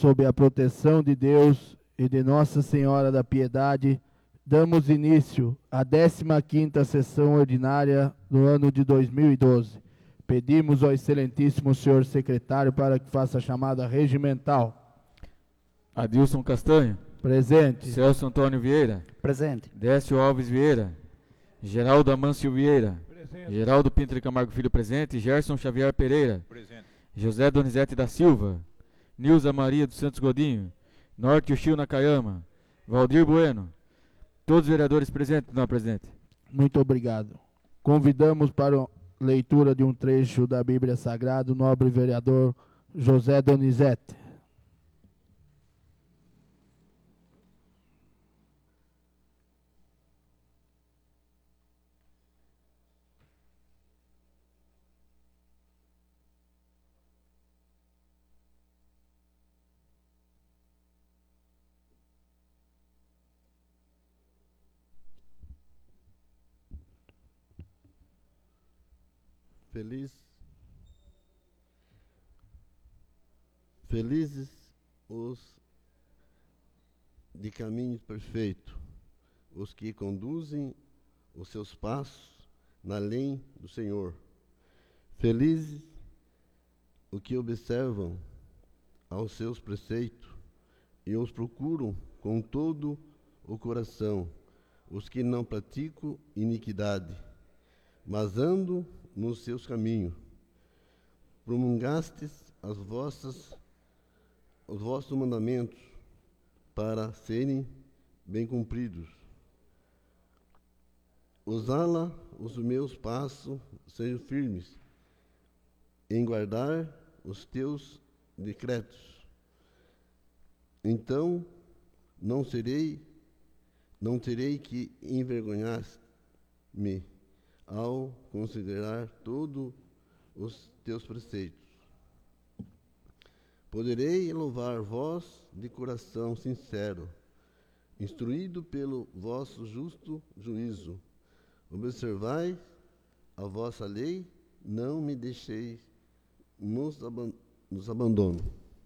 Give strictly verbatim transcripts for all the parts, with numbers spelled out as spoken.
sob a proteção de Deus e de Nossa Senhora da Piedade, damos início à décima quinta sessão ordinária do ano de dois mil e doze. Pedimos ao excelentíssimo senhor secretário para que faça a chamada regimental. Adilson Castanho. Presente. Celso Antônio Vieira. Presente. Décio Alves Vieira. Geraldo Amâncio Vieira. Presente. Geraldo Pinto de Camargo Filho presente. Gerson Xavier Pereira. Presente. José Donizete da Silva. Nilza Maria dos Santos Godinho. Norte Ushio Nakayama. Valdir Bueno. Todos os vereadores presentes, não, presidente. Muito obrigado. Convidamos para a leitura de um trecho da Bíblia Sagrada o nobre vereador José Donizete. Feliz, felizes os de caminho perfeito, os que conduzem os seus passos na lei do Senhor. Felizes os que observam aos seus preceitos e os procuram com todo o coração, os que não praticam iniquidade, mas andam nos seus caminhos. Promulgastes as vossas, os vossos mandamentos para serem bem cumpridos. Usá-la os meus passos sejam firmes, em guardar os teus decretos. Então não serei, não terei que envergonhar-me ao considerar todos os teus preceitos. Poderei louvar vós de coração sincero, instruído pelo vosso justo juízo. Observai a vossa lei, não me deixeis nos, aban nos abandono.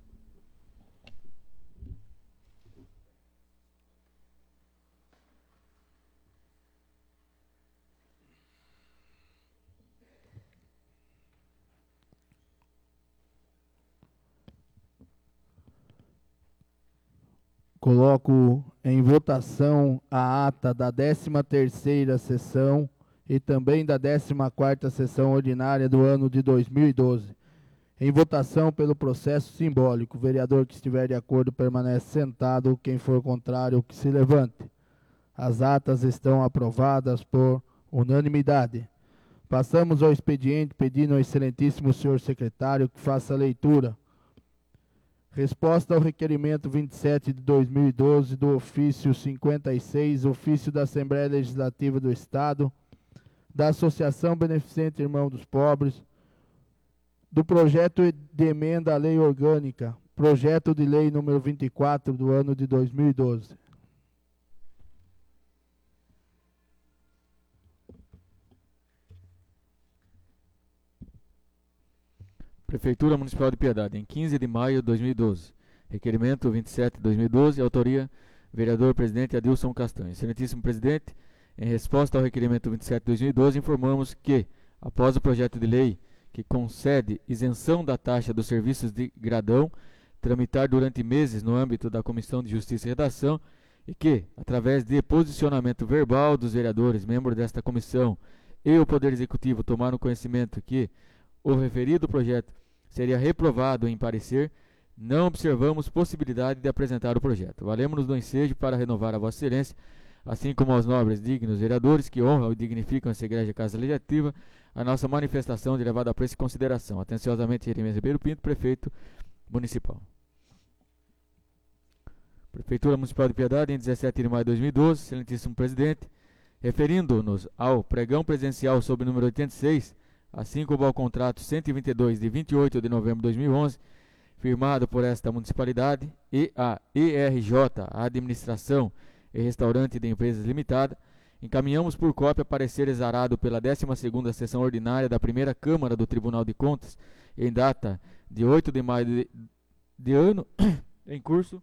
Coloco em votação a ata da décima terceira sessão e também da décima quarta sessão ordinária do ano de dois mil e doze. Em votação pelo processo simbólico. O vereador que estiver de acordo permanece sentado. Quem for contrário, que se levante. As atas estão aprovadas por unanimidade. Passamos ao expediente pedindo ao excelentíssimo senhor secretário que faça a leitura. Resposta ao requerimento vinte e sete de dois mil e doze do ofício cinquenta e seis, ofício da Assembleia Legislativa do Estado, da Associação Beneficente Irmão dos Pobres, do projeto de emenda à Lei Orgânica, projeto de lei número vinte e quatro do ano de dois mil e doze. Prefeitura Municipal de Piedade, em quinze de maio de dois mil e doze. Requerimento vinte e sete de dois mil e doze, autoria vereador presidente Adilson Castanho. Excelentíssimo presidente, em resposta ao requerimento vinte e sete de dois mil e doze, informamos que, após o projeto de lei que concede isenção da taxa dos serviços de gradão, tramitar durante meses no âmbito da Comissão de Justiça e Redação, e que, através de posicionamento verbal dos vereadores, membros desta comissão, e o Poder Executivo tomaram conhecimento que o referido projeto seria reprovado em parecer, não observamos possibilidade de apresentar o projeto. Valemos-nos do ensejo para renovar a Vossa Excelência, assim como aos nobres dignos vereadores que honram e dignificam essa Igreja Casa Legislativa, a nossa manifestação de levada a preço e consideração. Atenciosamente, Jeremias Ribeiro Pinto, Prefeito Municipal. Prefeitura Municipal de Piedade, em dezessete de maio de dois mil e doze, excelentíssimo presidente, referindo-nos ao pregão presencial sob o número oitenta e seis, assim como ao contrato cento e vinte e dois de vinte e oito de novembro de dois mil e onze, firmado por esta municipalidade, e a E R J, a Administração e Restaurante de Empresas Limitada, encaminhamos por cópia parecer exarado pela décima segunda Sessão Ordinária da Primeira Câmara do Tribunal de Contas, em data de oito de maio de, de ano, em curso.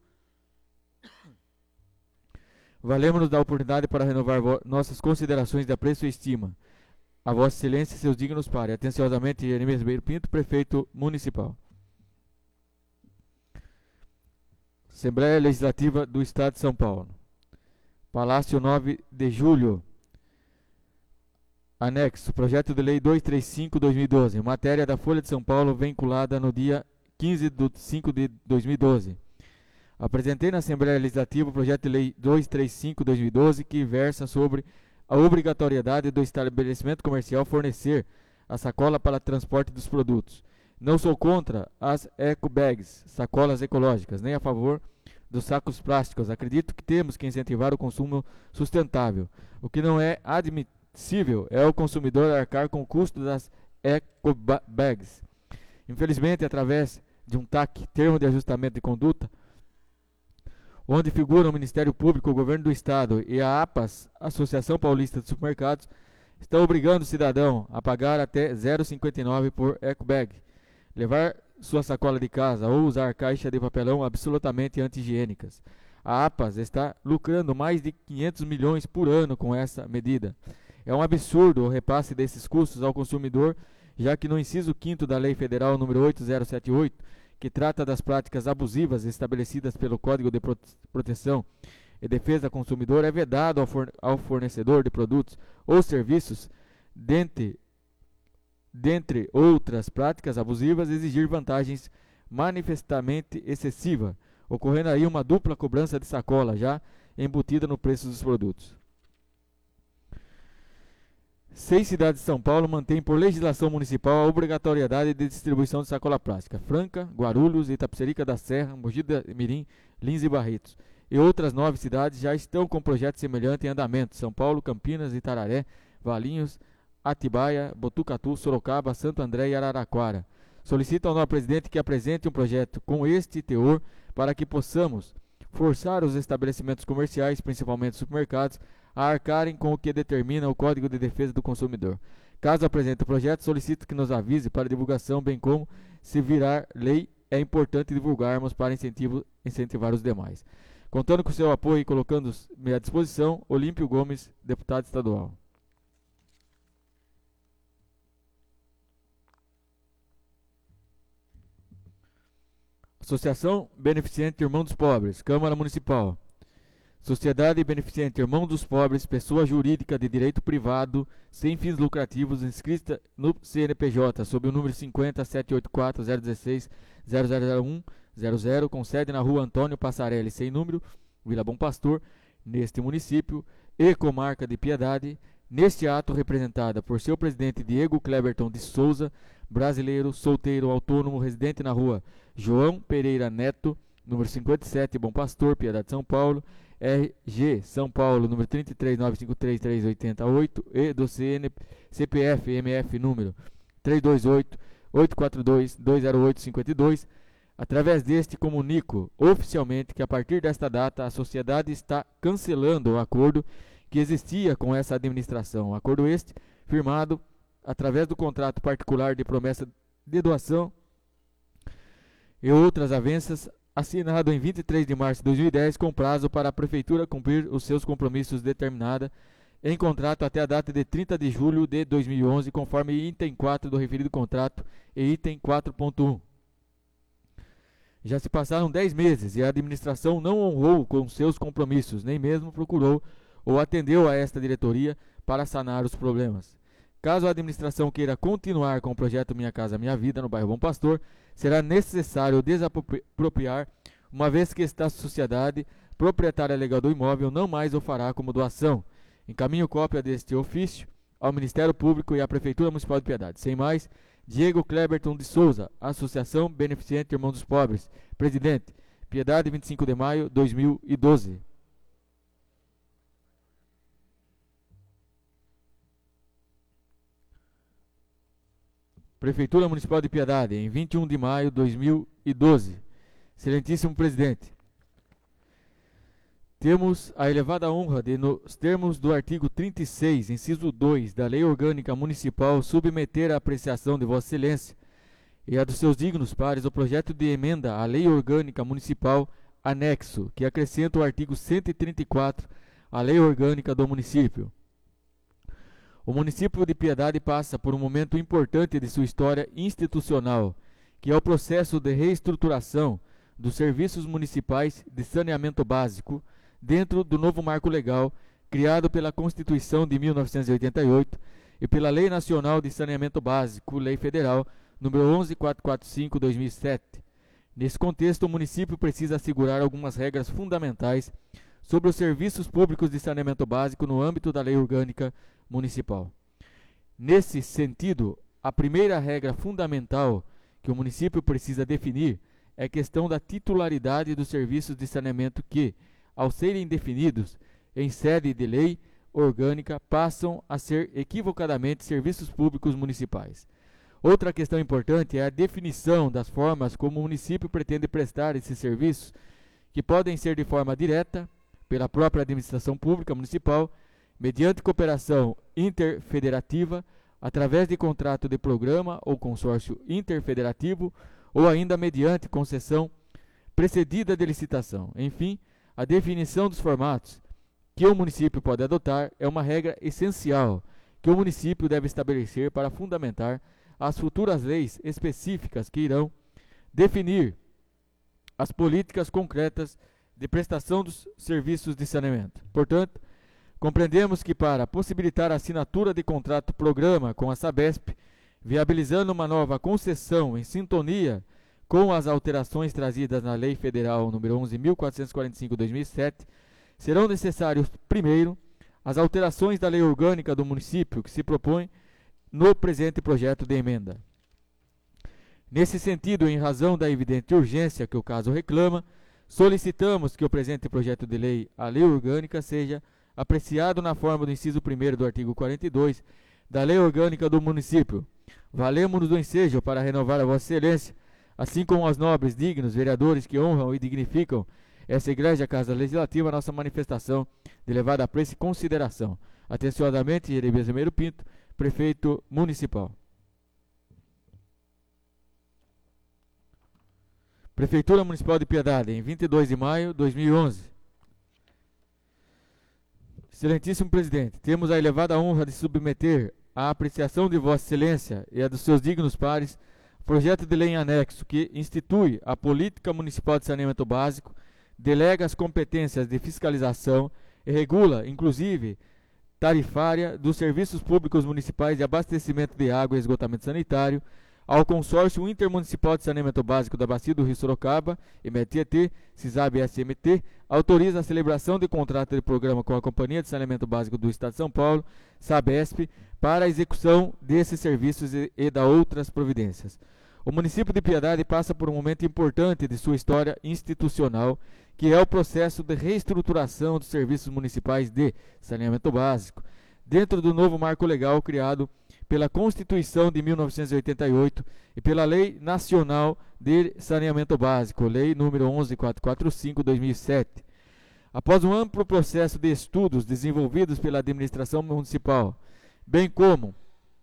Valemos-nos da oportunidade para renovar nossas considerações de apreço e estima. A Vossa Excelência e seus dignos pares. Atenciosamente, Jeremias Ribeiro Pinto, Prefeito Municipal. Assembleia Legislativa do Estado de São Paulo. Palácio nove de julho. Anexo. Projeto de Lei duzentos e trinta e cinco barra dois mil e doze. Matéria da Folha de São Paulo, vinculada no dia quinze de cinco de dois mil e doze. Apresentei na Assembleia Legislativa o projeto de Lei duzentos e trinta e cinco barra dois mil e doze, que versa sobre a obrigatoriedade do estabelecimento comercial fornecer a sacola para transporte dos produtos. Não sou contra as eco bags, sacolas ecológicas, nem a favor dos sacos plásticos. Acredito que temos que incentivar o consumo sustentável. O que não é admissível é o consumidor arcar com o custo das eco bags. Infelizmente, através de um T A C, termo de ajustamento de conduta, onde figuram o Ministério Público, o Governo do Estado e a APAS, Associação Paulista de Supermercados, estão obrigando o cidadão a pagar até zero vírgula cinquenta e nove por ecobag, levar sua sacola de casa ou usar caixa de papelão absolutamente anti-higiênicas. A APAS está lucrando mais de quinhentos milhões por ano com essa medida. É um absurdo o repasse desses custos ao consumidor, já que no inciso quinto da Lei Federal número oito mil setenta e oito, que trata das práticas abusivas estabelecidas pelo Código de Proteção e Defesa do Consumidor, é vedado ao, forne ao fornecedor de produtos ou serviços, dentre, dentre outras práticas abusivas, exigir vantagens manifestamente excessivas, ocorrendo aí uma dupla cobrança de sacola já embutida no preço dos produtos. Seis cidades de São Paulo mantêm por legislação municipal a obrigatoriedade de distribuição de sacola plástica. Franca, Guarulhos, Itapecerica da Serra, Mogi das Mirim, Lins e Barretos. E outras nove cidades já estão com projeto semelhante em andamento. São Paulo, Campinas, Itararé, Valinhos, Atibaia, Botucatu, Sorocaba, Santo André e Araraquara. Solicito ao novo presidente que apresente um projeto com este teor para que possamos forçar os estabelecimentos comerciais, principalmente supermercados, a arcarem com o que determina o Código de Defesa do Consumidor. Caso apresente o projeto, solicito que nos avise para divulgação, bem como, se virar lei, é importante divulgarmos para incentivo, incentivar os demais. Contando com seu apoio e colocando-me à disposição, Olímpio Gomes, deputado estadual. Associação Beneficente Irmão dos Pobres, Câmara Municipal. Sociedade Beneficente Irmão dos Pobres, pessoa jurídica de direito privado, sem fins lucrativos, inscrita no C N P J, sob o número cinquenta, setecentos e oitenta e quatro, zero dezesseis, zero zero zero um, zero zero, com sede na rua Antônio Passarelli, sem número, Vila Bom Pastor, neste município, e comarca de Piedade, neste ato representada por seu presidente Diego Cleberton de Souza, brasileiro, solteiro, autônomo, residente na rua João Pereira Neto, número cinquenta e sete, Bom Pastor, Piedade, São Paulo, R G São Paulo, número trinta e três, novecentos e cinquenta e três, trezentos e oitenta e oito, e do C N C P F M F número três dois oito, oito quatro dois, dois zero oito, cinco dois. Através deste, comunico oficialmente que a partir desta data a sociedade está cancelando o acordo que existia com essa administração. Acordo este firmado através do contrato particular de promessa de doação e outras avanças, assinado em vinte e três de março de dois mil e dez, com prazo para a Prefeitura cumprir os seus compromissos determinada em contrato até a data de trinta de julho de dois mil e onze, conforme item quatro do referido contrato e item quatro ponto um. Já se passaram dez meses e a administração não honrou com seus compromissos, nem mesmo procurou ou atendeu a esta diretoria para sanar os problemas. Caso a administração queira continuar com o projeto Minha Casa Minha Vida no bairro Bom Pastor, será necessário desapropriar, uma vez que esta sociedade, proprietária legal do imóvel, não mais o fará como doação. Encaminho cópia deste ofício ao Ministério Público e à Prefeitura Municipal de Piedade. Sem mais, Diego Cleberton de Souza, Associação Beneficente Irmão dos Pobres, Presidente, Piedade, vinte e cinco de maio de dois mil e doze. Prefeitura Municipal de Piedade, em vinte e um de maio de dois mil e doze. Excelentíssimo Presidente, temos a elevada honra de, nos termos do artigo trinta e seis, inciso dois, da Lei Orgânica Municipal, submeter à apreciação de Vossa Excelência e a dos seus dignos pares o projeto de emenda à Lei Orgânica Municipal anexo, que acrescenta o artigo cento e trinta e quatro à Lei Orgânica do município. O município de Piedade passa por um momento importante de sua história institucional, que é o processo de reestruturação dos serviços municipais de saneamento básico dentro do novo marco legal criado pela Constituição de mil novecentos e oitenta e oito e pela Lei Nacional de Saneamento Básico, Lei Federal número onze mil quatrocentos e quarenta e cinco barra dois mil e sete. Nesse contexto, o município precisa assegurar algumas regras fundamentais sobre os serviços públicos de saneamento básico no âmbito da Lei Orgânica Municipal. Nesse sentido, a primeira regra fundamental que o município precisa definir é a questão da titularidade dos serviços de saneamento que, ao serem definidos em sede de lei orgânica, passam a ser equivocadamente serviços públicos municipais. Outra questão importante é a definição das formas como o município pretende prestar esses serviços, que podem ser de forma direta, pela própria administração pública municipal, mediante cooperação interfederativa, através de contrato de programa ou consórcio interfederativo, ou ainda mediante concessão precedida de licitação. Enfim, a definição dos formatos que o município pode adotar é uma regra essencial que o município deve estabelecer para fundamentar as futuras leis específicas que irão definir as políticas concretas de prestação dos serviços de saneamento. Portanto, compreendemos que para possibilitar a assinatura de contrato-programa com a Sabesp, viabilizando uma nova concessão em sintonia com as alterações trazidas na Lei Federal número onze mil quatrocentos e quarenta e cinco barra dois mil e sete, serão necessários, primeiro, as alterações da Lei Orgânica do município que se propõe no presente projeto de emenda. Nesse sentido, em razão da evidente urgência que o caso reclama, solicitamos que o presente projeto de lei, a Lei Orgânica, seja apreciado na forma do inciso primeiro do artigo quarenta e dois da Lei Orgânica do município. Valemos-nos do ensejo para renovar a Vossa Excelência, assim como aos nobres, dignos vereadores que honram e dignificam essa Igreja Casa Legislativa, nossa manifestação de elevada apreço e consideração. Atenciosamente, Jeremias Ribeiro Pinto, Prefeito Municipal. Prefeitura Municipal de Piedade, em vinte e dois de maio de dois mil e onze. Excelentíssimo Presidente, temos a elevada honra de submeter à apreciação de Vossa Excelência e a dos seus dignos pares o projeto de lei em anexo que institui a Política Municipal de Saneamento Básico, delega as competências de fiscalização e regula, inclusive, tarifária dos serviços públicos municipais de abastecimento de água e esgotamento sanitário, ao Consórcio Intermunicipal de Saneamento Básico da Bacia do Rio Sorocaba, M T E T, CISAB S M T, autoriza a celebração de contrato de programa com a Companhia de Saneamento Básico do Estado de São Paulo, Sabesp, para a execução desses serviços e, e da outras providências. O município de Piedade passa por um momento importante de sua história institucional, que é o processo de reestruturação dos serviços municipais de saneamento básico, dentro do novo marco legal criado pela Constituição de mil novecentos e oitenta e oito e pela Lei Nacional de Saneamento Básico, Lei número onze mil quatrocentos e quarenta e cinco barra dois mil e sete. Após um amplo processo de estudos desenvolvidos pela administração municipal, bem como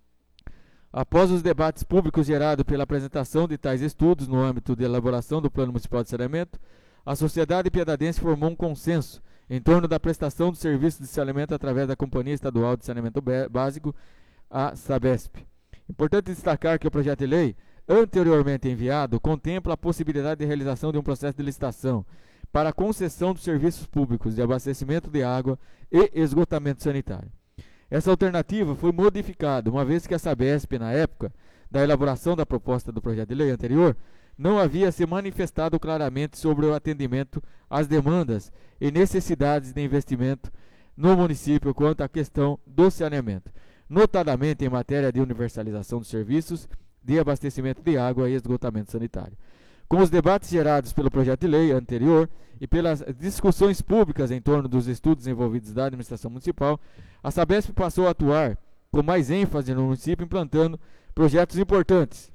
após os debates públicos gerados pela apresentação de tais estudos no âmbito de elaboração do Plano Municipal de Saneamento, a sociedade piedadense formou um consenso em torno da prestação do serviço de saneamento através da Companhia Estadual de Saneamento Básico, a Sabesp. Importante destacar que o projeto de lei, anteriormente enviado, contempla a possibilidade de realização de um processo de licitação para a concessão dos serviços públicos de abastecimento de água e esgotamento sanitário. Essa alternativa foi modificada, uma vez que a Sabesp, na época da elaboração da proposta do projeto de lei anterior, não havia se manifestado claramente sobre o atendimento às demandas e necessidades de investimento no município quanto à questão do saneamento, notadamente em matéria de universalização dos serviços de abastecimento de água e esgotamento sanitário. Com os debates gerados pelo projeto de lei anterior e pelas discussões públicas em torno dos estudos envolvidos da administração municipal, a Sabesp passou a atuar com mais ênfase no município, implantando projetos importantes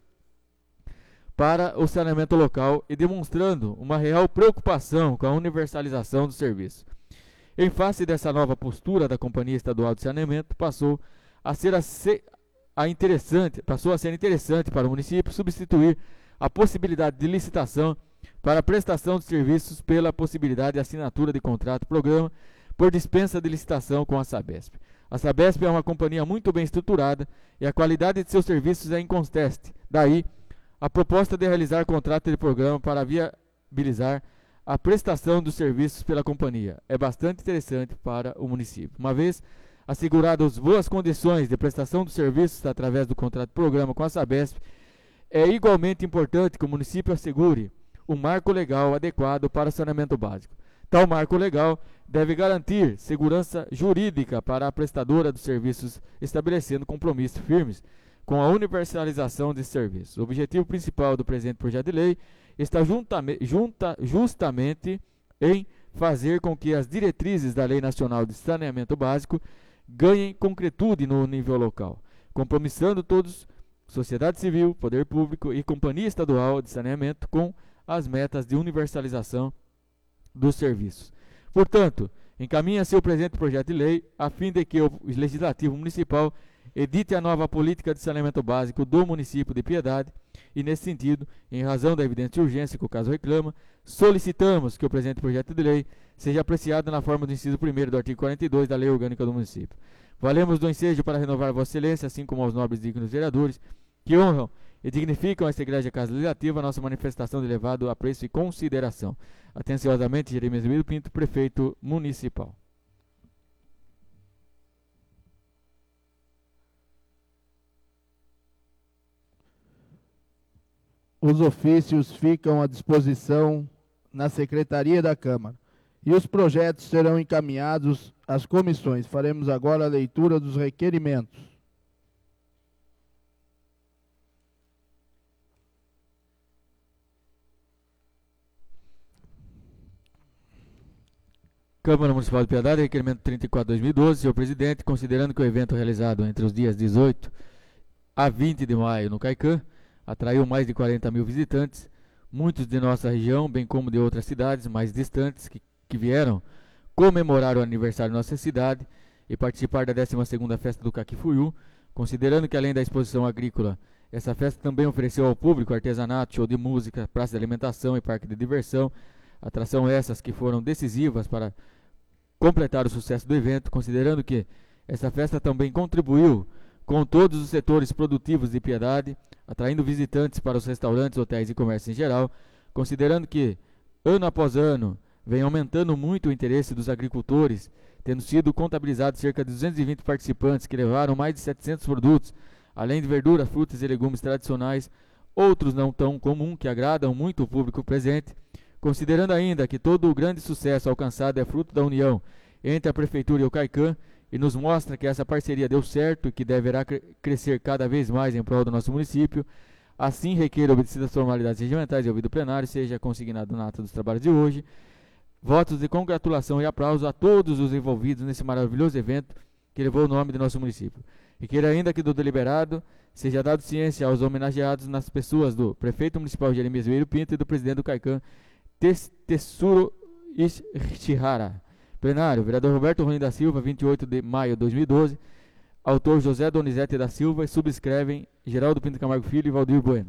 para o saneamento local e demonstrando uma real preocupação com a universalização do serviço. Em face dessa nova postura da Companhia Estadual de Saneamento, passou a ser, a interessante, passou a ser interessante para o município substituir a possibilidade de licitação para a prestação de serviços pela possibilidade de assinatura de contrato-programa por dispensa de licitação com a Sabesp. A Sabesp é uma companhia muito bem estruturada e a qualidade de seus serviços é inconteste. Daí, a proposta de realizar contrato de programa para viabilizar a prestação dos serviços pela companhia é bastante interessante para o município. Uma vez asseguradas boas condições de prestação dos serviços através do contrato de programa com a Sabesp, é igualmente importante que o município assegure um marco legal adequado para o saneamento básico. Tal marco legal deve garantir segurança jurídica para a prestadora dos serviços, estabelecendo compromissos firmes com a universalização de serviços. O objetivo principal do presente projeto de lei está juntame, junta, justamente em fazer com que as diretrizes da Lei Nacional de Saneamento Básico ganhem concretude no nível local, compromissando todos, sociedade civil, poder público e companhia estadual de saneamento com as metas de universalização dos serviços. Portanto, encaminha-se o presente projeto de lei a fim de que o Legislativo Municipal edite a nova política de saneamento básico do município de Piedade e, nesse sentido, em razão da evidente urgência que o caso reclama, solicitamos que o presente projeto de lei seja apreciado na forma do inciso primeiro do artigo quarenta e dois da Lei Orgânica do Município. Valemos do ensejo para renovar Vossa Excelência, assim como aos nobres e dignos vereadores, que honram e dignificam esta Igreja Casa Legislativa, a nossa manifestação de elevado apreço e consideração. Atenciosamente, Jeremias Ribeiro Pinto, Prefeito Municipal. Os ofícios ficam à disposição na Secretaria da Câmara e os projetos serão encaminhados às comissões. Faremos agora a leitura dos requerimentos. Câmara Municipal de Piedade, requerimento trinta e quatro barra dois mil e doze. Senhor presidente, considerando que o evento realizado entre os dias dezoito a vinte de maio no Caican atraiu mais de quarenta mil visitantes, muitos de nossa região, bem como de outras cidades mais distantes que, que vieram comemorar o aniversário da nossa cidade e participar da décima segunda Festa do Caquifuiú, considerando que além da exposição agrícola, essa festa também ofereceu ao público artesanato, show de música, praça de alimentação e parque de diversão, atração essas que foram decisivas para completar o sucesso do evento, considerando que essa festa também contribuiu com todos os setores produtivos de Piedade, atraindo visitantes para os restaurantes, hotéis e comércio em geral, considerando que, ano após ano, vem aumentando muito o interesse dos agricultores, tendo sido contabilizados cerca de duzentos e vinte participantes que levaram mais de setecentos produtos, além de verduras, frutas e legumes tradicionais, outros não tão comuns que agradam muito o público presente, considerando ainda que todo o grande sucesso alcançado é fruto da união entre a Prefeitura e o Caican, e nos mostra que essa parceria deu certo e que deverá cre crescer cada vez mais em prol do nosso município, assim requer obedecidas formalidades regimentais e ouvido plenário, seja consignado na ata dos trabalhos de hoje, votos de congratulação e aplauso a todos os envolvidos nesse maravilhoso evento que levou o nome do nosso município. E queira ainda que do deliberado seja dado ciência aos homenageados nas pessoas do Prefeito Municipal Jeremias Ribeiro Pinto e do Presidente do Caican, Tessuro Ishihara. Plenário, vereador Roberto Rony da Silva, vinte e oito de maio de dois mil e doze. Autor José Donizete da Silva e subscrevem Geraldo Pinto Camargo Filho e Valdir Bueno.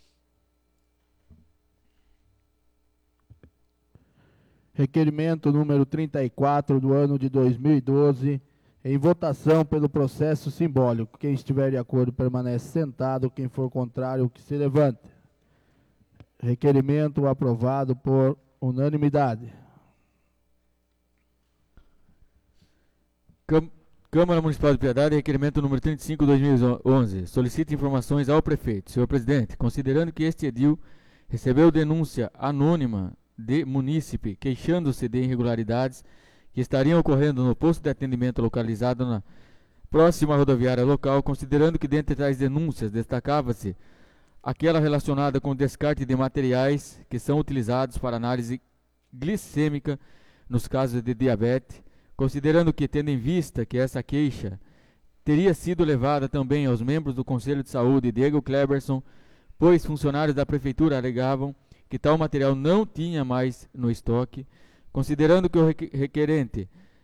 Requerimento número trinta e quatro do ano de dois mil e doze, em votação pelo processo simbólico. Quem estiver de acordo permanece sentado, quem for contrário que se levante. Requerimento aprovado por unanimidade. Câmara Municipal de Piedade, requerimento número trinta e cinco de dois mil e onze. Solicita informações ao prefeito. Senhor presidente, considerando que este edil recebeu denúncia anônima de munícipe queixando-se de irregularidades que estariam ocorrendo no posto de atendimento localizado na próxima rodoviária local, considerando que dentre tais denúncias destacava-se aquela relacionada com o descarte de materiais que são utilizados para análise glicêmica nos casos de diabetes, considerando que, tendo em vista que essa queixa teria sido levada também aos membros do Conselho de Saúde Diego Kleberson, pois funcionários da Prefeitura alegavam que tal material não tinha mais no estoque, considerando que o requerente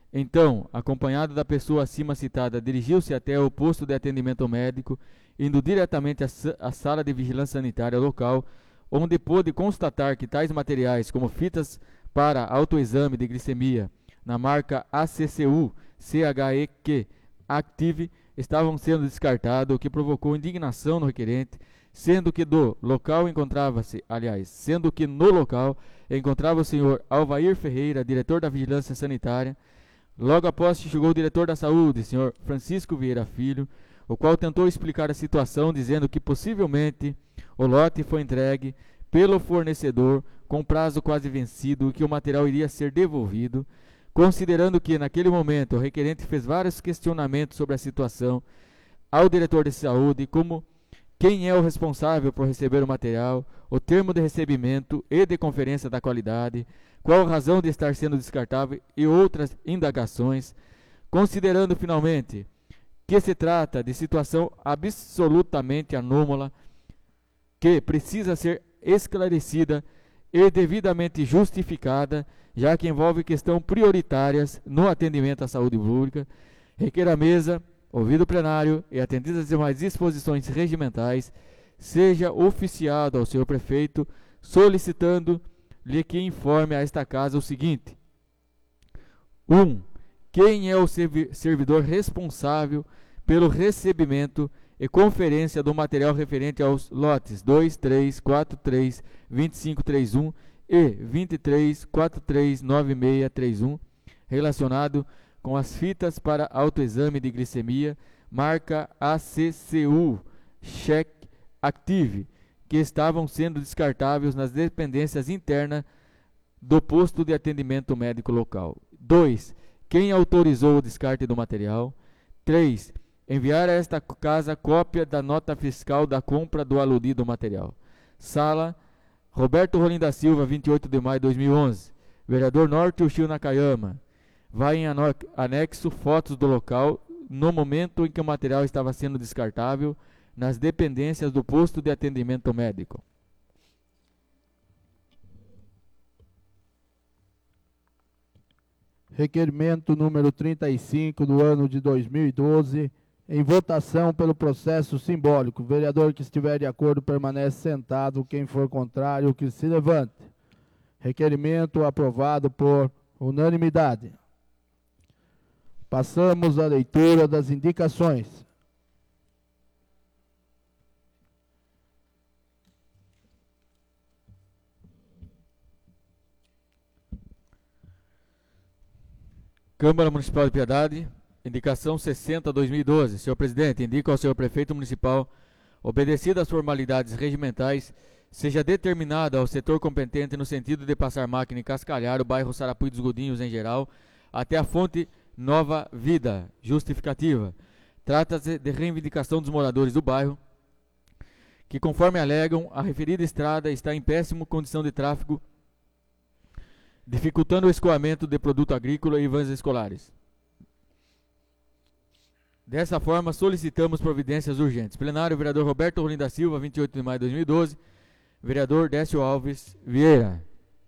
Então, acompanhado da pessoa acima citada, dirigiu-se até o posto de atendimento médico, indo diretamente à, à sala de vigilância sanitária local, onde pôde constatar que tais materiais, como fitas para autoexame de glicemia na marca A C C U C H E Q Active, estavam sendo descartados, o que provocou indignação no requerente, sendo que do local encontrava-se, aliás, sendo que no local encontrava o senhor Alvair Ferreira, diretor da Vigilância Sanitária. Logo após chegou o diretor da Saúde, senhor Francisco Vieira Filho, o qual tentou explicar a situação, dizendo que possivelmente o lote foi entregue pelo fornecedor com prazo quase vencido e que o material iria ser devolvido. Considerando que, naquele momento, o requerente fez vários questionamentos sobre a situação ao diretor de saúde, como quem é o responsável por receber o material, o termo de recebimento e de conferência da qualidade, qual a razão de estar sendo descartável e outras indagações, considerando finalmente que se trata de situação absolutamente anômala, que precisa ser esclarecida e devidamente justificada, já que envolve questões prioritárias no atendimento à saúde pública, requer a mesa, ouvido o plenário e atendidas as demais disposições regimentais, seja oficiado ao senhor prefeito, solicitando-lhe que informe a esta casa o seguinte: um. Quem é o servidor responsável pelo recebimento e conferência do material referente aos lotes dois, três, quatro, três, vinte e cinco, trinta e um e vinte e três, quatro três, nove seis, trinta e um, relacionado com as fitas para autoexame de glicemia, marca A C C U Check Active, que estavam sendo descartáveis nas dependências internas do posto de atendimento médico local. dois. Quem autorizou o descarte do material. três. Enviar a esta casa cópia da nota fiscal da compra do aludido material. Sala Roberto Rolim da Silva, vinte e oito de maio de dois mil e onze. Vereador Norte Ushio Nakayama. Vai em anexo fotos do local no momento em que o material estava sendo descartável nas dependências do posto de atendimento médico. Requerimento número trinta e cinco do ano de dois mil e doze, em votação pelo processo simbólico. O vereador que estiver de acordo permanece sentado, quem for contrário que se levante. Requerimento aprovado por unanimidade. Passamos à leitura das indicações. Câmara Municipal de Piedade, indicação sessenta, dois mil e doze. Senhor presidente, indica ao senhor prefeito municipal, obedecidas as formalidades regimentais, seja determinado ao setor competente no sentido de passar máquina e cascalhar o bairro Sarapuí dos Godinhos em geral, até a fonte Nova Vida. Justificativa. Trata-se de reivindicação dos moradores do bairro, que conforme alegam, a referida estrada está em péssima condição de tráfego, dificultando o escoamento de produto agrícola e vans escolares. Dessa forma, solicitamos providências urgentes. Plenário, vereador Roberto Rolim da Silva, vinte e oito de maio de dois mil e doze. Vereador Décio Alves Vieira.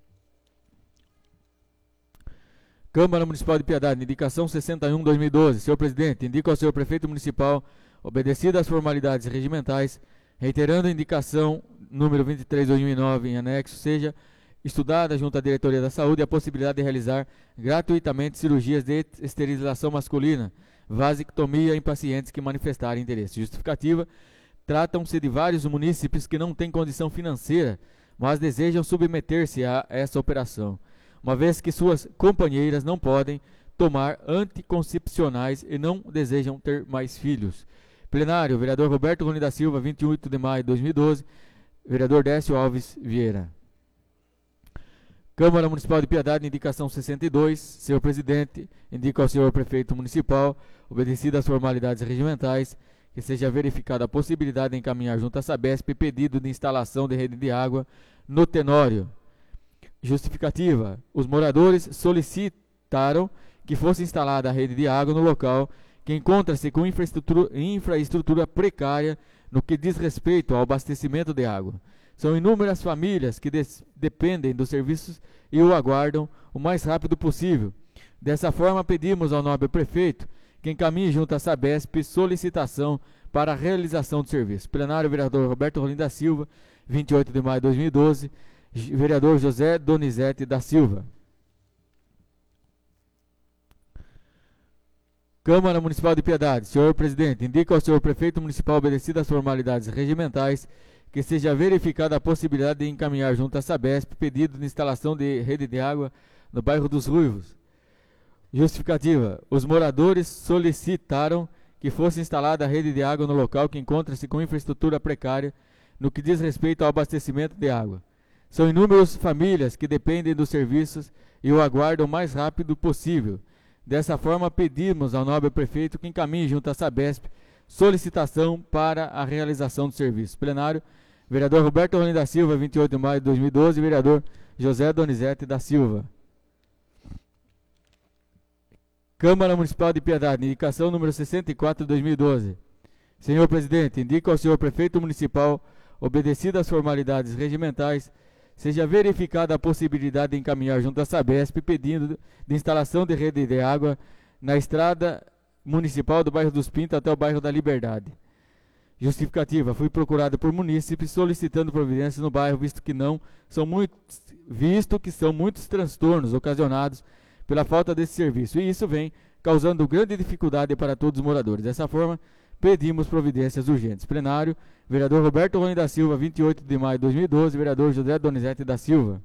Câmara Municipal de Piedade, indicação sessenta e um, dois mil e doze. Senhor presidente, indica ao senhor prefeito municipal, obedecidas as formalidades regimentais, reiterando a indicação número vinte e três, dois mil e nove, em anexo, seja estudada junto à diretoria da saúde a possibilidade de realizar gratuitamente cirurgias de esterilização masculina, vasectomia em pacientes que manifestarem interesse. Justificativa: tratam-se de vários munícipes que não têm condição financeira, mas desejam submeter-se a essa operação, uma vez que suas companheiras não podem tomar anticoncepcionais e não desejam ter mais filhos. Plenário, vereador Roberto Rolim da Silva, vinte e oito de maio de dois mil e doze. Vereador Décio Alves Vieira. Câmara Municipal de Piedade, indicação sessenta e dois. Senhor presidente, indica ao senhor prefeito municipal, obedecidas as formalidades regimentais, que seja verificada a possibilidade de encaminhar junto à Sabesp pedido de instalação de rede de água no Tenório. Justificativa: os moradores solicitaram que fosse instalada a rede de água no local, que encontra-se com infraestrutura, infraestrutura precária no que diz respeito ao abastecimento de água. São inúmeras famílias que des, dependem dos serviços e o aguardam o mais rápido possível. Dessa forma, pedimos ao nobre prefeito que encaminhe junto à Sabesp solicitação para a realização do serviço. Plenário, vereador Roberto Rolim da Silva, vinte e oito de maio de dois mil e doze, vereador José Donizete da Silva. Câmara Municipal de Piedade. Senhor presidente, indica ao senhor prefeito municipal, obedecidas as formalidades regimentais, que seja verificada a possibilidade de encaminhar junto à Sabesp pedido de instalação de rede de água no bairro dos Ruivos. Justificativa. Os moradores solicitaram que fosse instalada a rede de água no local que encontra-se com infraestrutura precária no que diz respeito ao abastecimento de água. São inúmeras famílias que dependem dos serviços e o aguardam o mais rápido possível. Dessa forma, pedimos ao nobre prefeito que encaminhe junto à Sabesp solicitação para a realização do serviço. Plenário, vereador Roberto Rolim da Silva, vinte e oito de maio de dois mil e doze, vereador José Donizete da Silva. Câmara Municipal de Piedade, indicação número sessenta e quatro de dois mil e doze. Senhor presidente, indica ao senhor prefeito municipal, obedecidas as formalidades regimentais, seja verificada a possibilidade de encaminhar junto à Sabesp pedindo de instalação de rede de água na estrada municipal do bairro dos Pintos até o bairro da Liberdade. Justificativa. Fui procurado por munícipes solicitando providências no bairro, visto que não são muitos, visto que são muitos transtornos ocasionados pela falta desse serviço, e isso vem causando grande dificuldade para todos os moradores. Dessa forma, pedimos providências urgentes. Plenário, vereador Roberto Rolim da Silva, vinte e oito de maio de dois mil e doze, vereador José Donizete da Silva.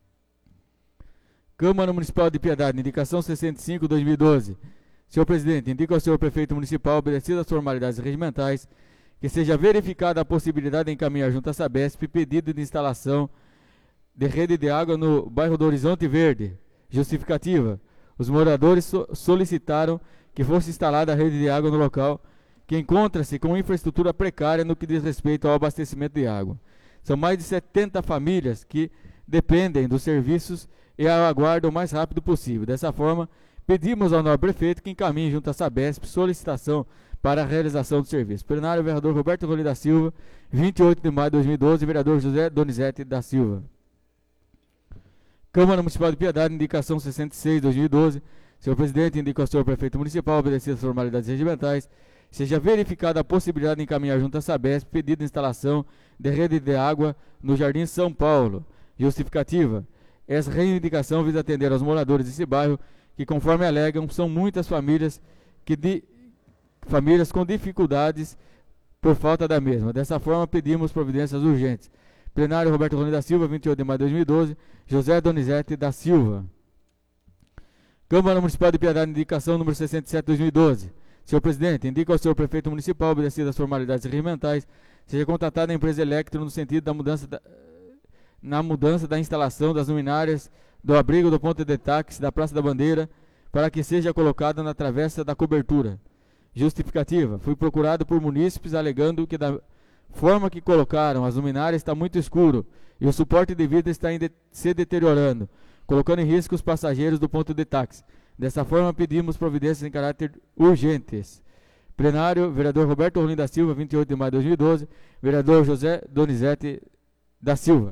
Câmara Municipal de Piedade, indicação sessenta e cinco de dois mil e doze. Senhor presidente, indica ao senhor prefeito municipal, obedecidas as formalidades regimentais, que seja verificada a possibilidade de encaminhar junto à Sabesp pedido de instalação de rede de água no bairro do Horizonte Verde. Justificativa. Os moradores so solicitaram que fosse instalada a rede de água no local que encontra-se com infraestrutura precária no que diz respeito ao abastecimento de água. São mais de setenta famílias que dependem dos serviços e aguardam o mais rápido possível. Dessa forma, pedimos ao nobre prefeito que encaminhe junto à Sabesp solicitação para a realização do serviço. Plenário, vereador Roberto Rolim da Silva, vinte e oito de maio de dois mil e doze, vereador José Donizete da Silva. Câmara Municipal de Piedade, indicação sessenta e seis de dois mil e doze. Senhor presidente, indica ao senhor prefeito municipal, obedecidas as formalidades regimentais, seja verificada a possibilidade de encaminhar junto à Sabesp pedido de instalação de rede de água no Jardim São Paulo. Justificativa. Essa reivindicação visa atender aos moradores desse bairro que, conforme alegam, são muitas famílias, que de, famílias com dificuldades por falta da mesma. Dessa forma, pedimos providências urgentes. Plenário, Roberto Rolim da Silva, vinte e oito de maio de dois mil e doze, José Donizete da Silva. Câmara Municipal de Piedade, indicação número sessenta e sete de dois mil e doze. Senhor presidente, indica ao senhor prefeito municipal, obedecidas as formalidades regimentais, seja contratada a empresa Electro no sentido da mudança da, na mudança da instalação das luminárias do abrigo do ponto de táxi da Praça da Bandeira, para que seja colocada na travessa da cobertura. Justificativa. Fui procurado por munícipes alegando que da forma que colocaram as luminárias está muito escuro e o suporte de vida está de se deteriorando, colocando em risco os passageiros do ponto de táxi. Dessa forma, pedimos providências em caráter urgentes. Plenário, vereador Roberto Rolim da Silva, vinte e oito de maio de dois mil e doze, vereador José Donizete da Silva.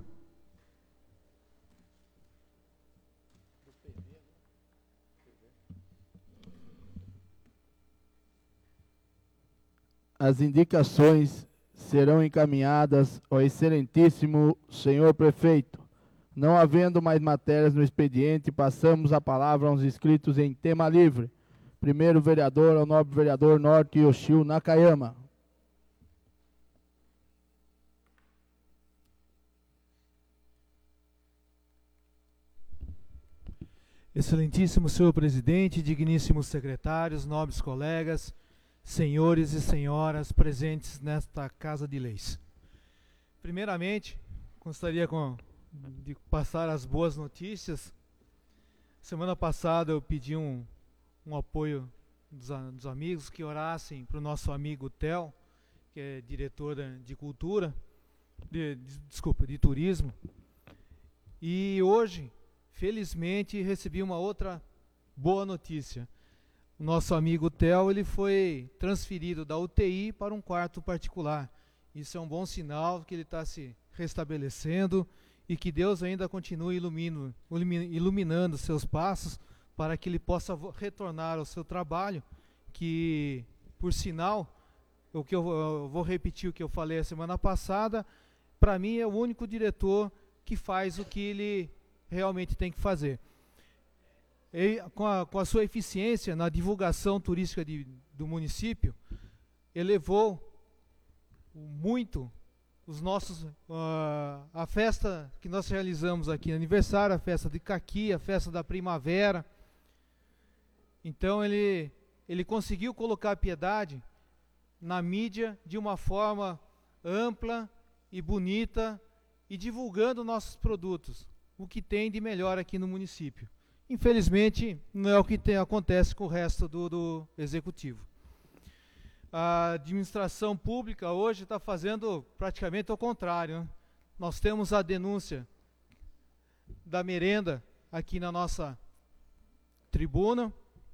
As indicações serão encaminhadas ao excelentíssimo senhor prefeito. Não havendo mais matérias no expediente, passamos a palavra aos inscritos em tema livre. Primeiro vereador, ao nobre vereador Norte Yoshio Nakayama. Excelentíssimo senhor presidente, digníssimos secretários, nobres colegas, senhores e senhoras presentes nesta Casa de Leis. Primeiramente, gostaria com, de passar as boas notícias. Semana passada eu pedi um, um apoio dos, dos amigos que orassem para o nosso amigo Theo, que é diretor de cultura, de, de, desculpa, de turismo. E hoje, felizmente, recebi uma outra boa notícia. O nosso amigo Theo, ele foi transferido da U T I para um quarto particular. Isso é um bom sinal que ele está se restabelecendo e que Deus ainda continue iluminando, iluminando seus passos para que ele possa retornar ao seu trabalho, que, por sinal, o que eu, eu vou repetir o que eu falei a semana passada, para mim é o único diretor que faz o que ele realmente tem que fazer. E, com, a, com a sua eficiência na divulgação turística de, do município, elevou muito os nossos, uh, a festa que nós realizamos aqui, aniversário, a festa de caqui, a festa da primavera. Então ele, ele conseguiu colocar a Piedade na mídia de uma forma ampla e bonita e divulgando nossos produtos, o que tem de melhor aqui no município. Infelizmente, não é o que tem, acontece com o resto do, do executivo. A administração pública hoje está fazendo praticamente o contrário, né? Nós temos a denúncia da merenda aqui na nossa tribuna,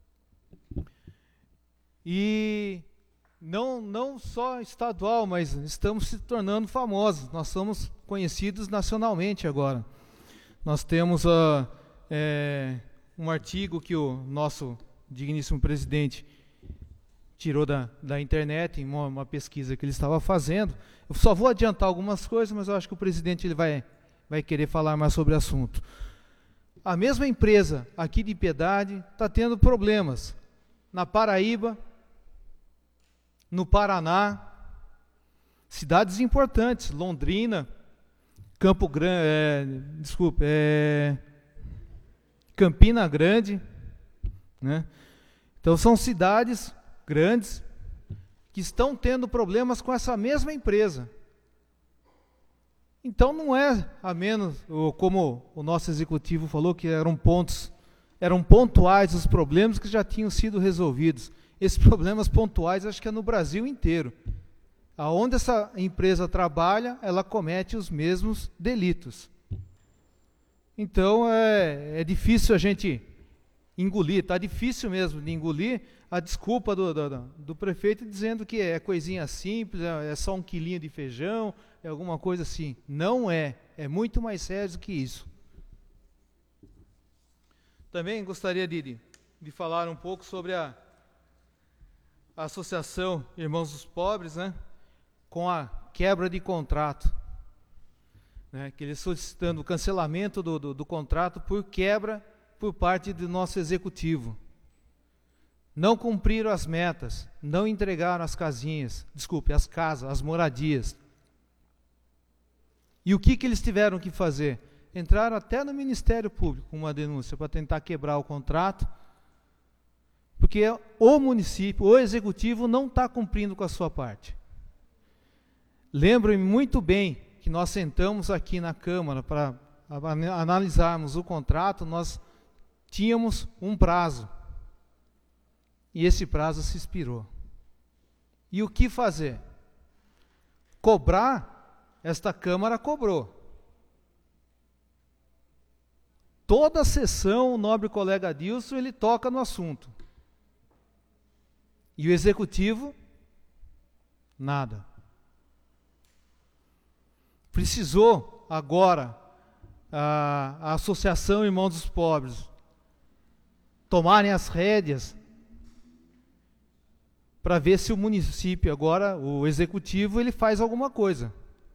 e não, não só estadual, mas estamos se tornando famosos, nós somos conhecidos nacionalmente agora. Nós temos uh, é, um artigo que o nosso digníssimo presidente tirou da, da internet, em uma, uma pesquisa que ele estava fazendo. Eu só vou adiantar algumas coisas, mas eu acho que o presidente ele vai, vai querer falar mais sobre o assunto. A mesma empresa aqui de Piedade está tendo problemas na Paraíba, no Paraná, cidades importantes, Londrina, Campo Grande, é, desculpa, é, Campina Grande, né? Então são cidades grandes que estão tendo problemas com essa mesma empresa. Então não é a menos, como o nosso executivo falou, que eram pontos, eram pontuais os problemas que já tinham sido resolvidos. Esses problemas pontuais acho que é no Brasil inteiro. Aonde essa empresa trabalha, ela comete os mesmos delitos. Então é, é difícil a gente engolir, está difícil mesmo de engolir a desculpa do, do, do prefeito dizendo que é coisinha simples, é só um quilinho de feijão, é alguma coisa assim. Não é, é muito mais sério do que isso. Também gostaria de, de, de falar um pouco sobre a, a Associação Irmãos dos Pobres, né, com a quebra de contrato, né, que eles solicitando o cancelamento do, do, do contrato por quebra por parte do nosso executivo. Não cumpriram as metas, não entregaram as casinhas, desculpe, as casas, as moradias. E o que, que eles tiveram que fazer? Entraram até no Ministério Público com uma denúncia para tentar quebrar o contrato, porque o município, o executivo não está cumprindo com a sua parte. Lembro-me muito bem que nós sentamos aqui na Câmara para analisarmos o contrato, nós tínhamos um prazo. E esse prazo se expirou. E o que fazer? Cobrar, esta Câmara cobrou. Toda a sessão, o nobre colega Adilson, ele toca no assunto. E o Executivo, nada. Precisou agora a, a Associação Irmãos dos Pobres tomarem as rédeas para ver se o município agora, o executivo, ele faz alguma coisa.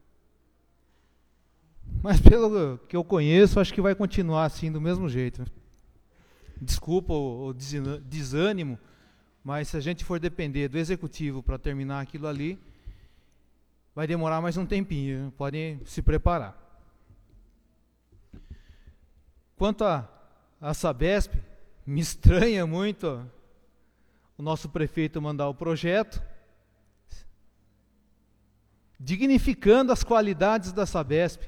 Mas pelo que eu conheço, acho que vai continuar assim, do mesmo jeito. Desculpa o, o desânimo, mas se a gente for depender do executivo para terminar aquilo ali, vai demorar mais um tempinho, podem se preparar. Quanto a, a Sabesp, me estranha muito o nosso prefeito mandar o projeto, dignificando as qualidades da Sabesp.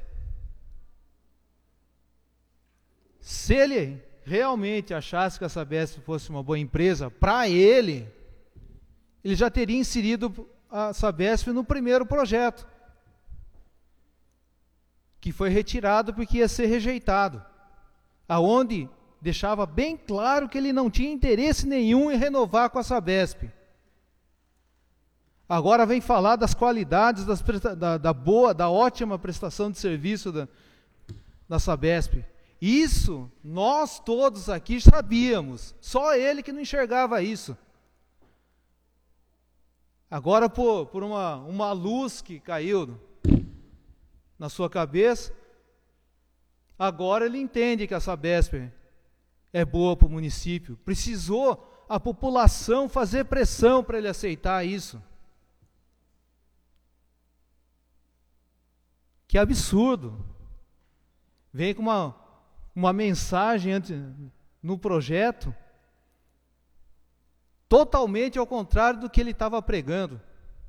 Se ele realmente achasse que a Sabesp fosse uma boa empresa, para ele, ele já teria inserido a Sabesp no primeiro projeto, que foi retirado porque ia ser rejeitado, aonde deixava bem claro que ele não tinha interesse nenhum em renovar com a Sabesp. Agora vem falar das qualidades das da, da boa, da ótima prestação de serviço da, da Sabesp. Isso nós todos aqui sabíamos, só ele que não enxergava isso. Agora, por, por uma, uma luz que caiu na sua cabeça, agora ele entende que a Sabesp é boa para o município. Precisou a população fazer pressão para ele aceitar isso. Que absurdo. Vem com uma, uma mensagem antes, no projeto totalmente ao contrário do que ele estava pregando.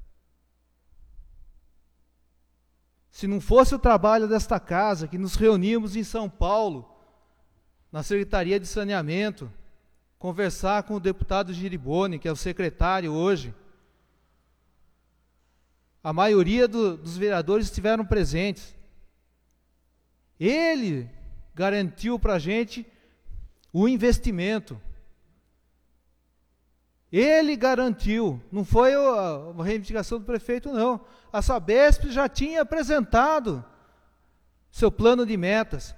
Se não fosse o trabalho desta casa, que nos reunimos em São Paulo, na Secretaria de Saneamento, conversar com o deputado Giriboni, que é o secretário hoje, a maioria do, dos vereadores estiveram presentes. Ele garantiu para a gente o investimento. Ele garantiu, não foi a, a reivindicação do prefeito, não. A Sabesp já tinha apresentado seu plano de metas.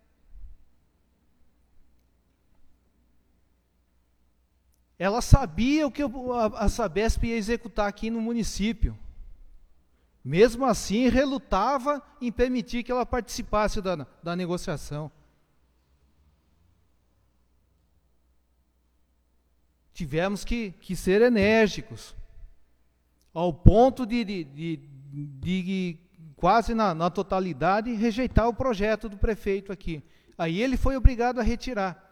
Ela sabia o que a, a Sabesp ia executar aqui no município. Mesmo assim, relutava em permitir que ela participasse da, da negociação. Tivemos que, que ser enérgicos, ao ponto de, de, de, de, de quase na, na totalidade, rejeitar o projeto do prefeito aqui. Aí ele foi obrigado a retirar.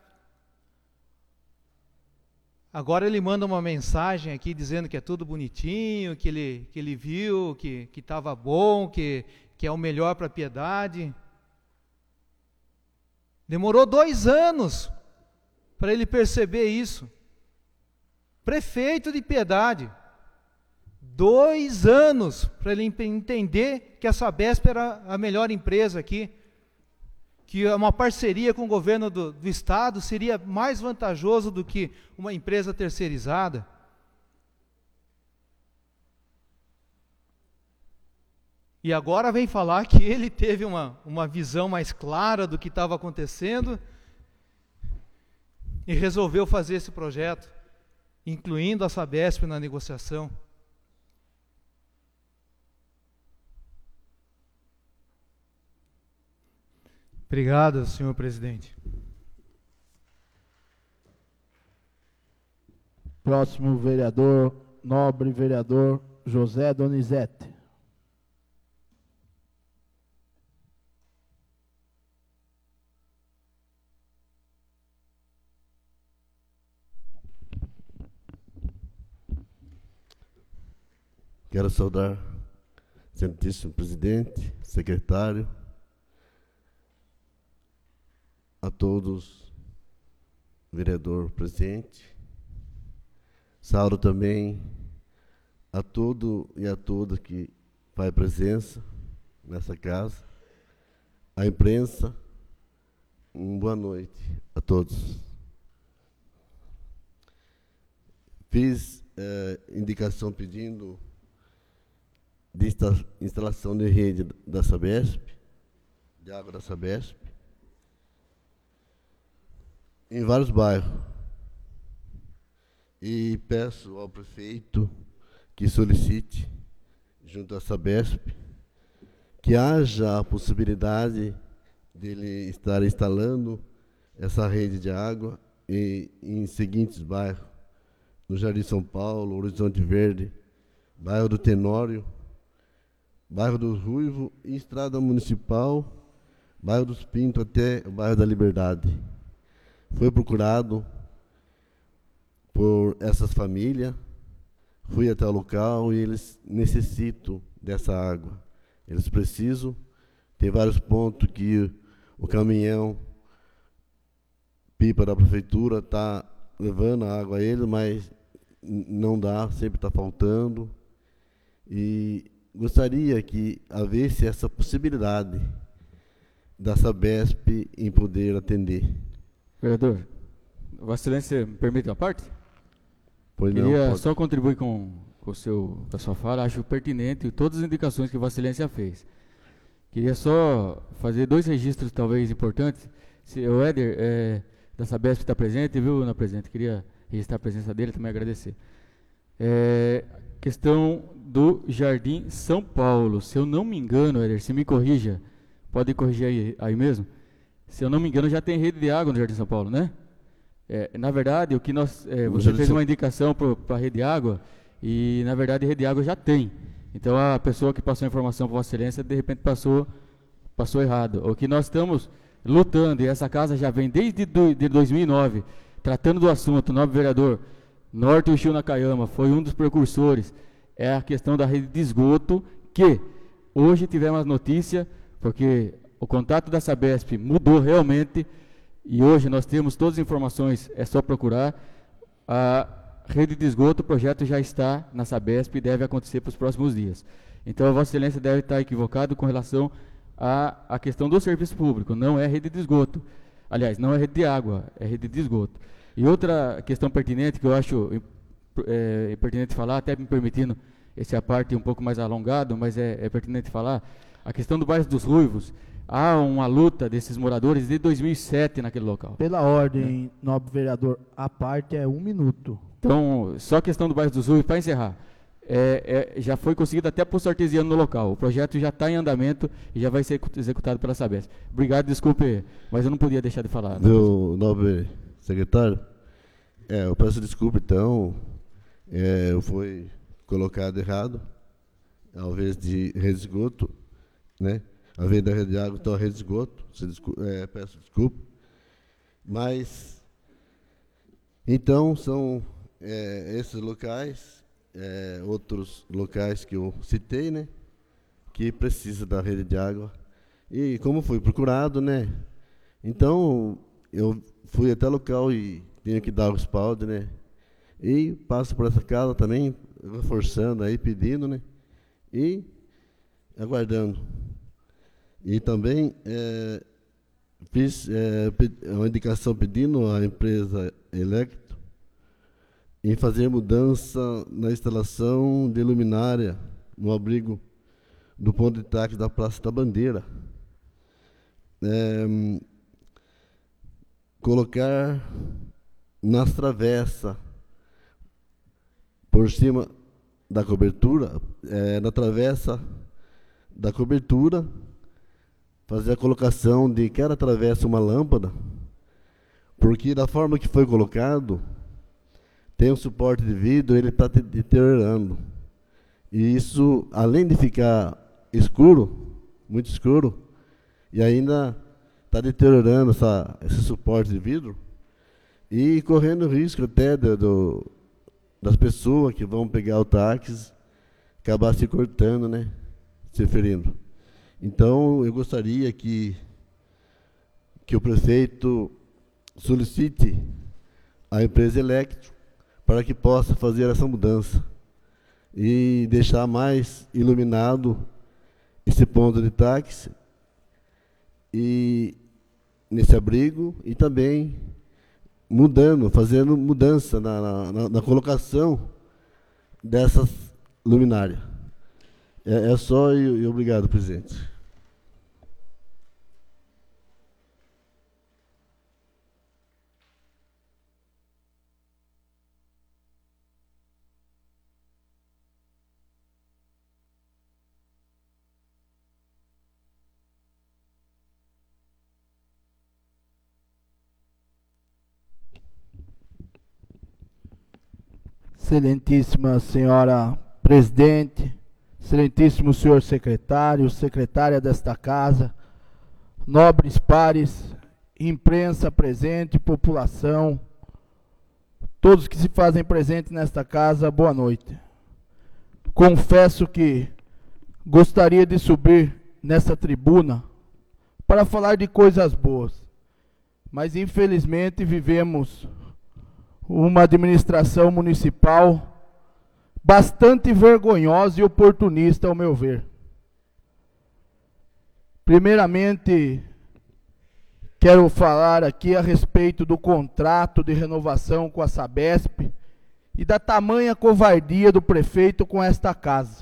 Agora ele manda uma mensagem aqui dizendo que é tudo bonitinho, que ele, que ele viu, que estava bom, que, que é o melhor para a Piedade. Demorou dois anos para ele perceber isso. Prefeito de Piedade, dois anos para ele entender que a Sabesp era a melhor empresa aqui, que uma parceria com o governo do, do estado seria mais vantajoso do que uma empresa terceirizada. E agora vem falar que ele teve uma, uma visão mais clara do que estava acontecendo e resolveu fazer esse projeto, incluindo a Sabesp na negociação. Obrigado, senhor presidente. Próximo vereador, nobre vereador José Donizete. Quero saudar o excelentíssimo presidente, secretário, a todos, vereador presente. Saúdo também a todo e a toda que faz presença nessa casa, a imprensa. Uma boa noite a todos. Fiz eh, indicação pedindo de insta- instalação de rede da Sabesp, de água da Sabesp, em vários bairros. E peço ao prefeito que solicite, junto à Sabesp, que haja a possibilidade dele estar instalando essa rede de água em, em seguintes bairros: no Jardim São Paulo, Horizonte Verde, bairro do Tenório, bairro do Ruivo, e Estrada Municipal, bairro dos Pintos até o bairro da Liberdade. Foi procurado por essas famílias, fui até o local e eles necessitam dessa água. Eles precisam. Tem vários pontos que o caminhão pipa da prefeitura está levando a água a eles, mas não dá, sempre está faltando. E gostaria que houvesse essa possibilidade da Sabesp em poder atender. Vereador, Vossa Excelência me permite uma parte? Pois não, Queria pode. só contribuir com, com, o seu, com a sua fala. Acho pertinente todas as indicações que Vossa Excelência fez. Queria só fazer dois registros talvez importantes. Se o Éder, é, da Sabesp, está presente, viu, na presente? Queria registrar a presença dele e também agradecer. É, questão do Jardim São Paulo. Se eu não me engano, Éder, se me corrija, pode corrigir aí, aí mesmo. Se eu não me engano, já tem rede de água no Jardim São Paulo, né? É, na verdade, o que nós, é, você fez uma indicação para a rede de água e, na verdade, a rede de água já tem. Então, a pessoa que passou a informação para Vossa Excelência, de repente, passou, passou errado. O que nós estamos lutando, e essa casa já vem desde do, de dois mil e nove, tratando do assunto, o nobre vereador Norton Uchiu Nakayama foi um dos precursores, é a questão da rede de esgoto, que hoje tivemos notícia, porque o contato da Sabesp mudou realmente, e hoje nós temos todas as informações, é só procurar. A rede de esgoto, o projeto já está na Sabesp e deve acontecer para os próximos dias. Então, a Vossa Excelência deve estar equivocado com relação à, à questão do serviço público, não é rede de esgoto. Aliás, não é rede de água, é rede de esgoto. E outra questão pertinente, que eu acho é, pertinente falar, até me permitindo essa parte um pouco mais alongado, mas é, é pertinente falar, a questão do bairro dos Ruivos. Há uma luta desses moradores desde dois mil e sete naquele local. Pela ordem, é. Nobre vereador, a parte é um minuto. Então, só a questão do bairro dos Ruivos, para encerrar, é, é, já foi conseguido até poço artesiano no local. O projeto já está em andamento e já vai ser executado pela Sabesp. Obrigado, desculpe, mas eu não podia deixar de falar. Meu nobre secretário, é, eu peço desculpa, então, é, eu fui colocado errado, ao invés de rede de esgoto, né? Ao invés da rede de água, então a rede de esgoto, desculpa, é, peço desculpa. Mas, então, são é, esses locais, é, outros locais que eu citei, né, que precisa da rede de água. E como fui procurado, né, então eu fui até o local e tinha que dar o respaldo, né, e passo por essa casa também, reforçando aí, pedindo, né, e aguardando. E também é, fiz é, uma indicação pedindo à empresa Electro em fazer mudança na instalação de luminária no abrigo do ponto de táxi da Praça da Bandeira. É, colocar nas travessas, por cima da cobertura, é, na travessa da cobertura, fazer a colocação de cada travessa uma lâmpada, porque da forma que foi colocado, tem um suporte de vidro, ele está deteriorando. E isso, além de ficar escuro, muito escuro, e ainda está deteriorando essa, esse suporte de vidro, e correndo risco até do, do, das pessoas que vão pegar o táxi, acabar se cortando, né, se ferindo. Então, eu gostaria que, que o prefeito solicite à empresa Electro para que possa fazer essa mudança e deixar mais iluminado esse ponto de táxi e nesse abrigo, e também mudando, fazendo mudança na, na, na colocação dessas luminárias. É, é só e, e obrigado, presidente. Excelentíssima senhora presidente, excelentíssimo senhor secretário, secretária desta casa, nobres pares, imprensa presente, população, todos que se fazem presentes nesta casa, boa noite. Confesso que gostaria de subir nessa tribuna para falar de coisas boas, mas infelizmente vivemos uma administração municipal bastante vergonhosa e oportunista, ao meu ver. Primeiramente, quero falar aqui a respeito do contrato de renovação com a Sabesp e da tamanha covardia do prefeito com esta casa.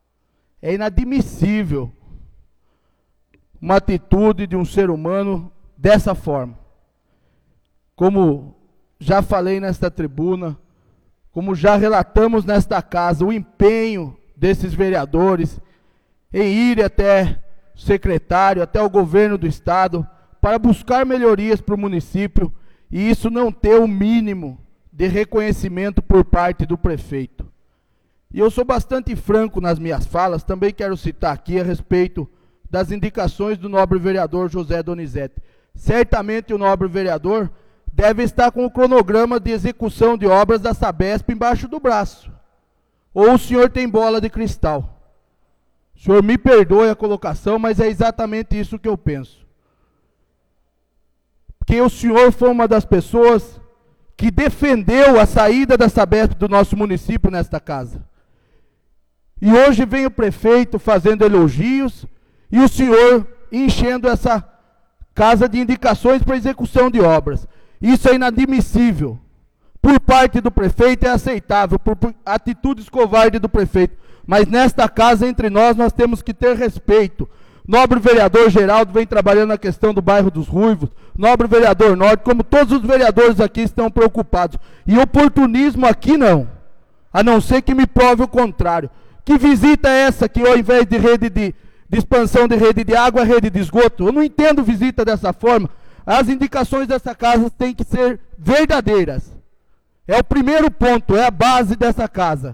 É inadmissível uma atitude de um ser humano dessa forma. Como já falei nesta tribuna, como já relatamos nesta casa, o empenho desses vereadores em ir até o secretário, até o governo do estado, para buscar melhorias para o município, e isso não ter o mínimo de reconhecimento por parte do prefeito. E eu sou bastante franco nas minhas falas, também quero citar aqui a respeito das indicações do nobre vereador José Donizete. Certamente o nobre vereador deve estar com o cronograma de execução de obras da Sabesp embaixo do braço. Ou o senhor tem bola de cristal. O senhor me perdoe a colocação, mas é exatamente isso que eu penso. Que o senhor foi uma das pessoas que defendeu a saída da Sabesp do nosso município nesta casa. E hoje vem o prefeito fazendo elogios e o senhor enchendo essa casa de indicações para execução de obras. Isso é inadmissível. Por parte do prefeito é aceitável, por, por atitudes covardes do prefeito. Mas nesta casa, entre nós, nós temos que ter respeito. Nobre vereador Geraldo vem trabalhando na questão do bairro dos Ruivos. Nobre vereador Norte, como todos os vereadores aqui estão preocupados. E oportunismo aqui não. A não ser que me prove o contrário. Que visita é essa que ao invés de rede de, de expansão de rede de água, é rede de esgoto? Eu não entendo visita dessa forma. As indicações dessa casa têm que ser verdadeiras. É o primeiro ponto, é a base dessa casa.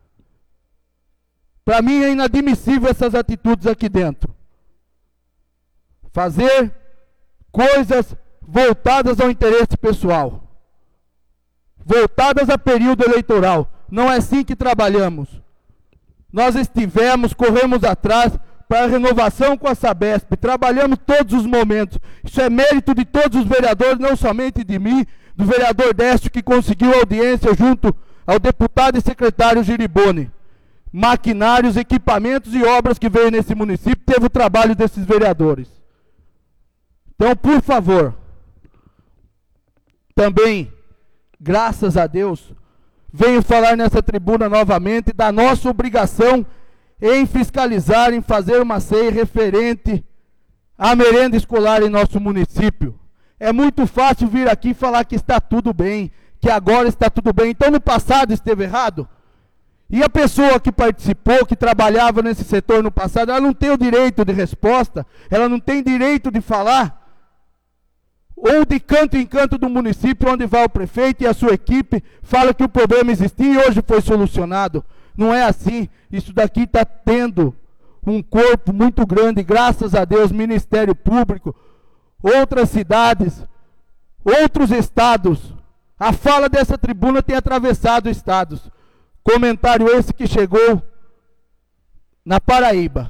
Para mim é inadmissível essas atitudes aqui dentro. Fazer coisas voltadas ao interesse pessoal. Voltadas a período eleitoral. Não é assim que trabalhamos. Nós estivemos, corremos atrás para a renovação com a Sabesp, trabalhamos todos os momentos. Isso é mérito de todos os vereadores, não somente de mim, do vereador Décio, que conseguiu audiência junto ao deputado e secretário Giribone. Maquinários, equipamentos e obras que veio nesse município, teve o trabalho desses vereadores. Então, por favor, também, graças a Deus, venho falar nessa tribuna novamente da nossa obrigação em fiscalizar, em fazer uma ceia referente à merenda escolar em nosso município. É muito fácil vir aqui e falar que está tudo bem, que agora está tudo bem. Então no passado esteve errado? E a pessoa que participou, que trabalhava nesse setor no passado, ela não tem o direito de resposta, ela não tem direito de falar? Ou de canto em canto do município, onde vai o prefeito e a sua equipe, fala que o problema existia e hoje foi solucionado. Não é assim. Isso daqui está tendo um corpo muito grande, graças a Deus, Ministério Público, outras cidades, outros estados. A fala dessa tribuna tem atravessado estados. Comentário esse que chegou na Paraíba.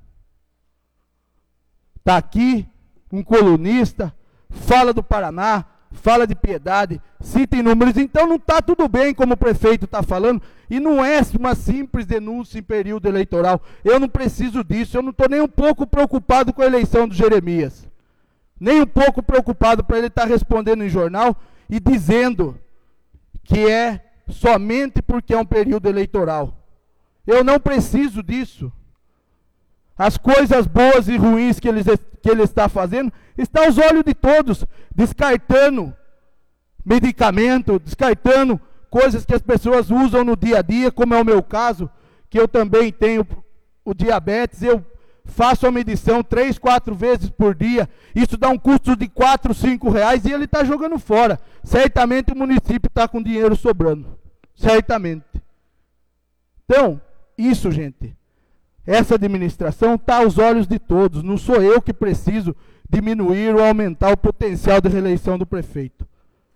Está aqui um colunista, fala do Paraná, fala de Piedade, cita em números. Então não está tudo bem como o prefeito está falando, e não é uma simples denúncia em período eleitoral. Eu não preciso disso, eu não estou nem um pouco preocupado com a eleição do Jeremias. Nem um pouco preocupado para ele estar respondendo em jornal e dizendo que é somente porque é um período eleitoral. Eu não preciso disso. As coisas boas e ruins que ele, que ele está fazendo, está aos olhos de todos, descartando medicamento, descartando coisas que as pessoas usam no dia a dia, como é o meu caso, que eu também tenho o diabetes, eu faço a medição três, quatro vezes por dia, isso dá um custo de quatro, cinco reais e ele está jogando fora. Certamente o município está com dinheiro sobrando, certamente. Então, isso, gente, essa administração está aos olhos de todos, não sou eu que preciso diminuir ou aumentar o potencial de reeleição do prefeito.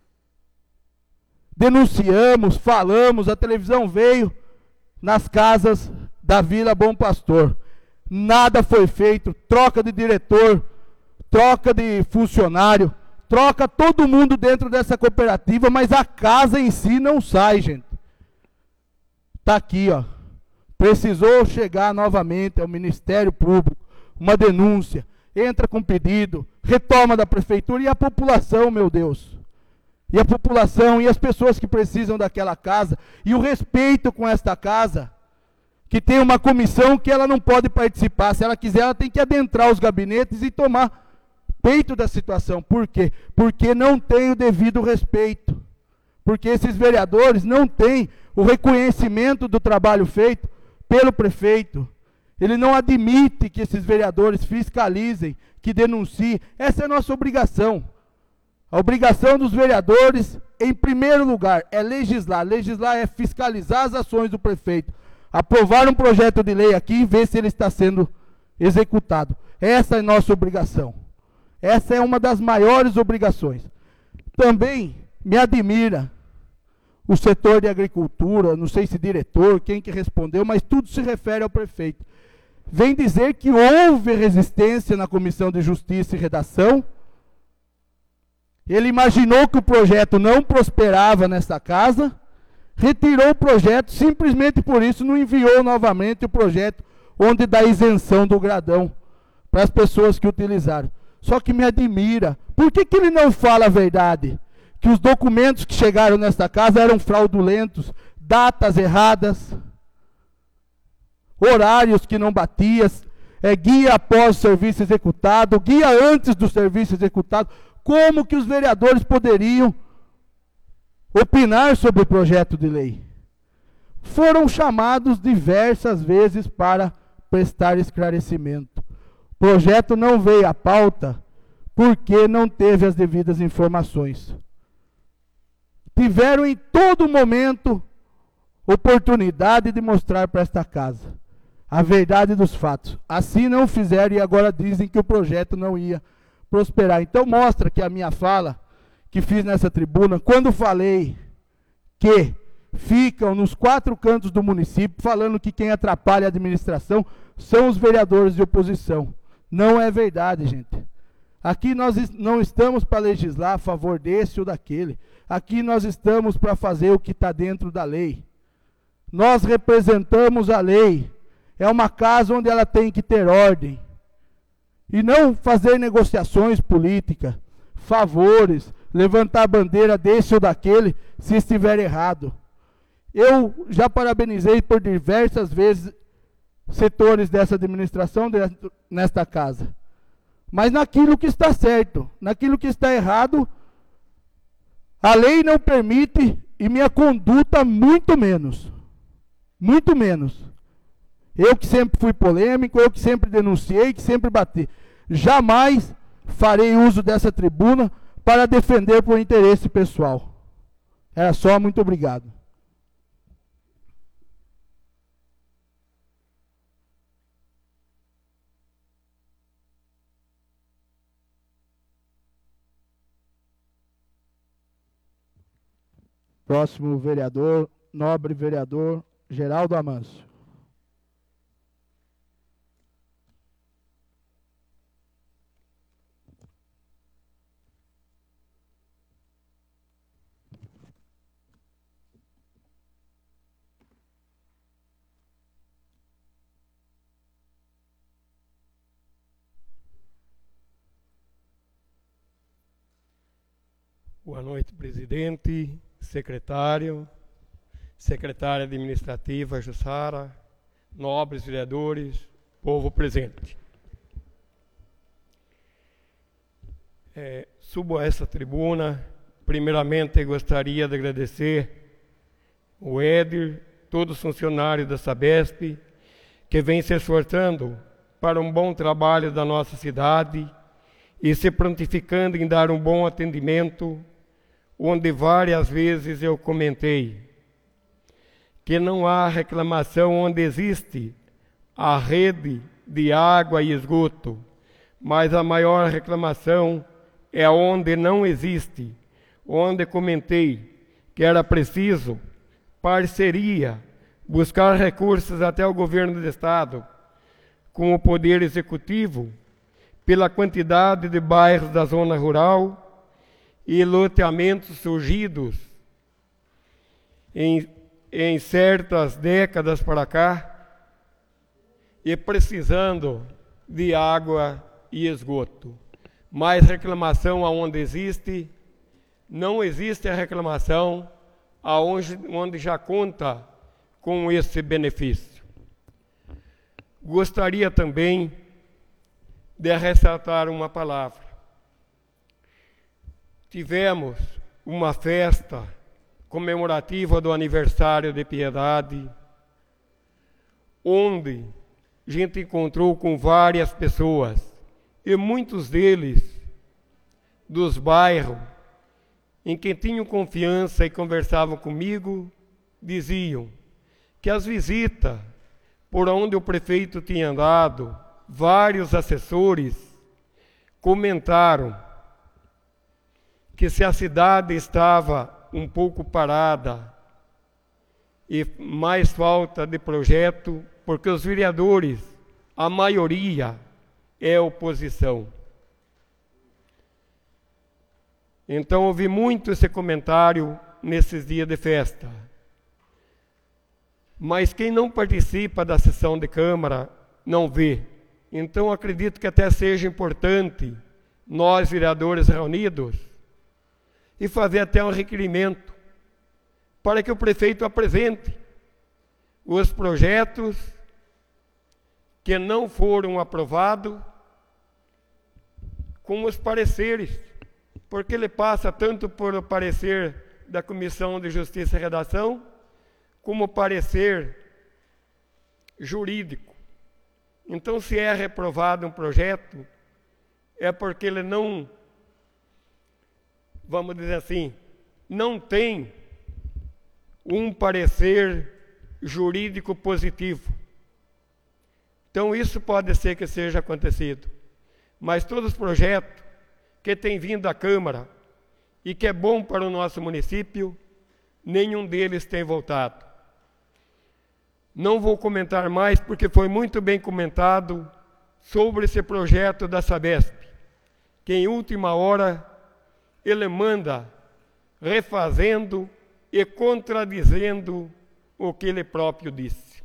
Denunciamos, falamos, a televisão veio nas casas da Vila Bom Pastor. Nada foi feito, troca de diretor, troca de funcionário, troca todo mundo dentro dessa cooperativa, mas a casa em si não sai, gente. Está aqui, ó. Precisou chegar novamente ao Ministério Público, uma denúncia, entra com pedido, retoma da prefeitura e a população, meu Deus. E a população e as pessoas que precisam daquela casa, e o respeito com esta casa, que tem uma comissão que ela não pode participar. Se ela quiser, ela tem que adentrar os gabinetes e tomar peito da situação. Por quê? Porque não tem o devido respeito. Porque esses vereadores não têm o reconhecimento do trabalho feito pelo prefeito. Ele não admite que esses vereadores fiscalizem, que denunciem. Essa é a nossa obrigação. A obrigação dos vereadores, em primeiro lugar, é legislar. Legislar é fiscalizar as ações do prefeito. Aprovar um projeto de lei aqui e ver se ele está sendo executado. Essa é a nossa obrigação. Essa é uma das maiores obrigações. Também me admira o setor de agricultura, não sei se diretor, quem que respondeu, mas tudo se refere ao prefeito. Vem dizer que houve resistência na Comissão de Justiça e Redação. Ele imaginou que o projeto não prosperava nesta casa, retirou o projeto, simplesmente por isso não enviou novamente o projeto onde dá isenção do gradão para as pessoas que utilizaram. Só que me admira. Por que que ele não fala a verdade? Que os documentos que chegaram nesta casa eram fraudulentos, datas erradas, horários que não batiam, é, guia após o serviço executado, guia antes do serviço executado. Como que os vereadores poderiam opinar sobre o projeto de lei? Foram chamados diversas vezes para prestar esclarecimento. O projeto não veio à pauta porque não teve as devidas informações. Tiveram em todo momento oportunidade de mostrar para esta casa a verdade dos fatos. Assim não fizeram e agora dizem que o projeto não ia prosperar. Então mostra que a minha fala que fiz nessa tribuna, quando falei que ficam nos quatro cantos do município falando que quem atrapalha a administração são os vereadores de oposição. Não é verdade, gente. Aqui nós não estamos para legislar a favor desse ou daquele. Aqui nós estamos para fazer o que está dentro da lei. Nós representamos a lei. É uma casa onde ela tem que ter ordem. E não fazer negociações políticas, favores, levantar a bandeira desse ou daquele, se estiver errado. Eu já parabenizei por diversas vezes setores dessa administração dentro, nesta casa. Mas naquilo que está certo, naquilo que está errado, a lei não permite e minha conduta muito menos. Muito menos. Eu que sempre fui polêmico, eu que sempre denunciei, que sempre bati. Jamais farei uso dessa tribuna para defender por interesse pessoal. Era só, muito obrigado. Próximo vereador, nobre vereador Geraldo Amâncio. Boa noite, presidente, secretário, secretária administrativa Jussara, nobres vereadores, povo presente. É, subo a essa tribuna, primeiramente gostaria de agradecer o Éder, todos os funcionários da Sabesp, que vem se esforçando para um bom trabalho da nossa cidade e se prontificando em dar um bom atendimento, onde várias vezes eu comentei que não há reclamação onde existe a rede de água e esgoto, mas a maior reclamação é onde não existe, onde comentei que era preciso parceria, buscar recursos até o governo do estado, com o poder executivo, pela quantidade de bairros da zona rural e loteamentos surgidos em, em certas décadas para cá e precisando de água e esgoto. Mas reclamação aonde existe, não existe a reclamação aonde onde já conta com esse benefício. Gostaria também de ressaltar uma palavra. tivemos uma festa comemorativa do aniversário de Piedade, onde a gente encontrou com várias pessoas, e muitos deles dos bairros, em quem tinham confiança e conversavam comigo, diziam que as visitas por onde o prefeito tinha andado, vários assessores comentaram que se a cidade estava um pouco parada e mais falta de projeto, porque os vereadores, a maioria, é oposição. Então, ouvi muito esse comentário nesses dias de festa. Mas quem não participa da sessão de Câmara não vê. Então, acredito que até seja importante nós, vereadores reunidos, e fazer até um requerimento para que o prefeito apresente os projetos que não foram aprovados com os pareceres, porque ele passa tanto por o parecer da Comissão de Justiça e Redação, como parecer jurídico. Então, se é reprovado um projeto, é porque ele não, vamos dizer assim, não tem um parecer jurídico positivo. Então, isso pode ser que seja acontecido. Mas todos os projetos que têm vindo à Câmara e que é bom para o nosso município, nenhum deles tem voltado. Não vou comentar mais, porque foi muito bem comentado sobre esse projeto da Sabesp, que em última hora ele manda refazendo e contradizendo o que ele próprio disse.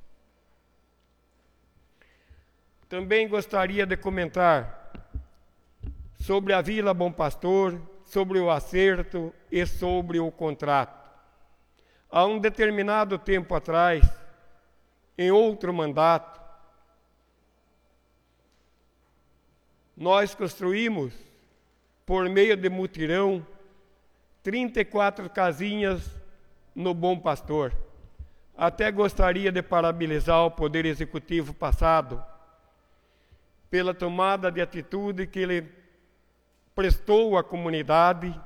Também gostaria de comentar sobre a Vila Bom Pastor, sobre o acerto e sobre o contrato. Há um determinado tempo atrás, em outro mandato, nós construímos, por meio de mutirão, trinta e quatro casinhas no Bom Pastor. Até gostaria de parabenizar o Poder Executivo passado pela tomada de atitude que ele prestou à comunidade,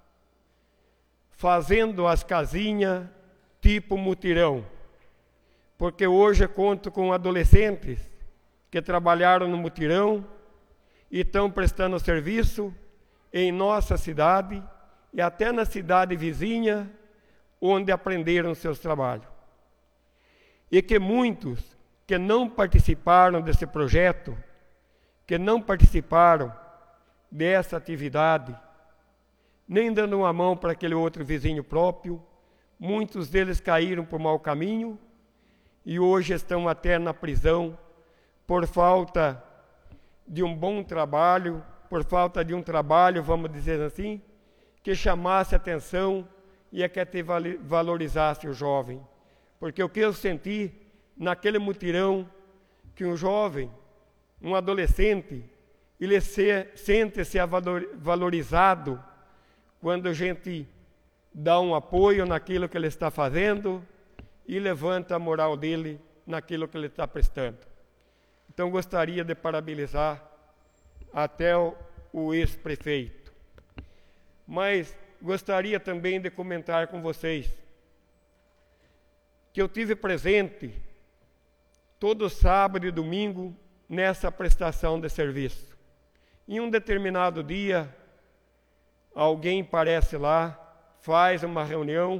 fazendo as casinhas tipo mutirão. Porque hoje eu conto com adolescentes que trabalharam no mutirão e estão prestando serviço em nossa cidade e até na cidade vizinha, onde aprenderam seus trabalhos. E que muitos que não participaram desse projeto, que não participaram dessa atividade, nem dando uma mão para aquele outro vizinho próprio, muitos deles caíram por mau caminho e hoje estão até na prisão por falta de um bom trabalho, por falta de um trabalho, vamos dizer assim, que chamasse atenção e é que até valorizasse o jovem. Porque o que eu senti naquele mutirão, que um jovem, um adolescente, ele se, sente-se valorizado quando a gente dá um apoio naquilo que ele está fazendo e levanta a moral dele naquilo que ele está prestando. Então, gostaria de parabenizar até o, o ex-prefeito. Mas gostaria também de comentar com vocês que eu tive presente todo sábado e domingo nessa prestação de serviço. Em um determinado dia, alguém aparece lá, faz uma reunião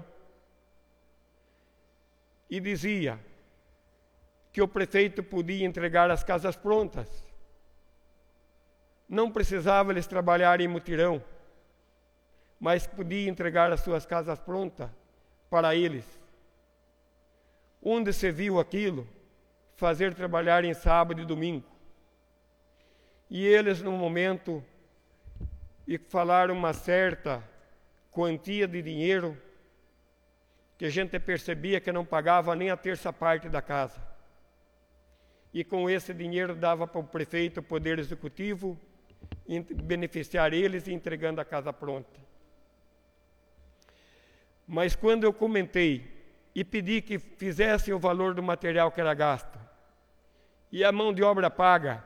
e dizia que o prefeito podia entregar as casas prontas. Não precisava eles trabalharem em mutirão, mas podia entregar as suas casas prontas para eles. Onde se viu aquilo? Fazer trabalhar em sábado e domingo. E eles, no momento, e falaram uma certa quantia de dinheiro, que a gente percebia que não pagava nem a terça parte da casa. E com esse dinheiro dava para o prefeito, o Poder Executivo, beneficiar eles entregando a casa pronta. Mas quando eu comentei e pedi que fizessem o valor do material que era gasto e a mão de obra paga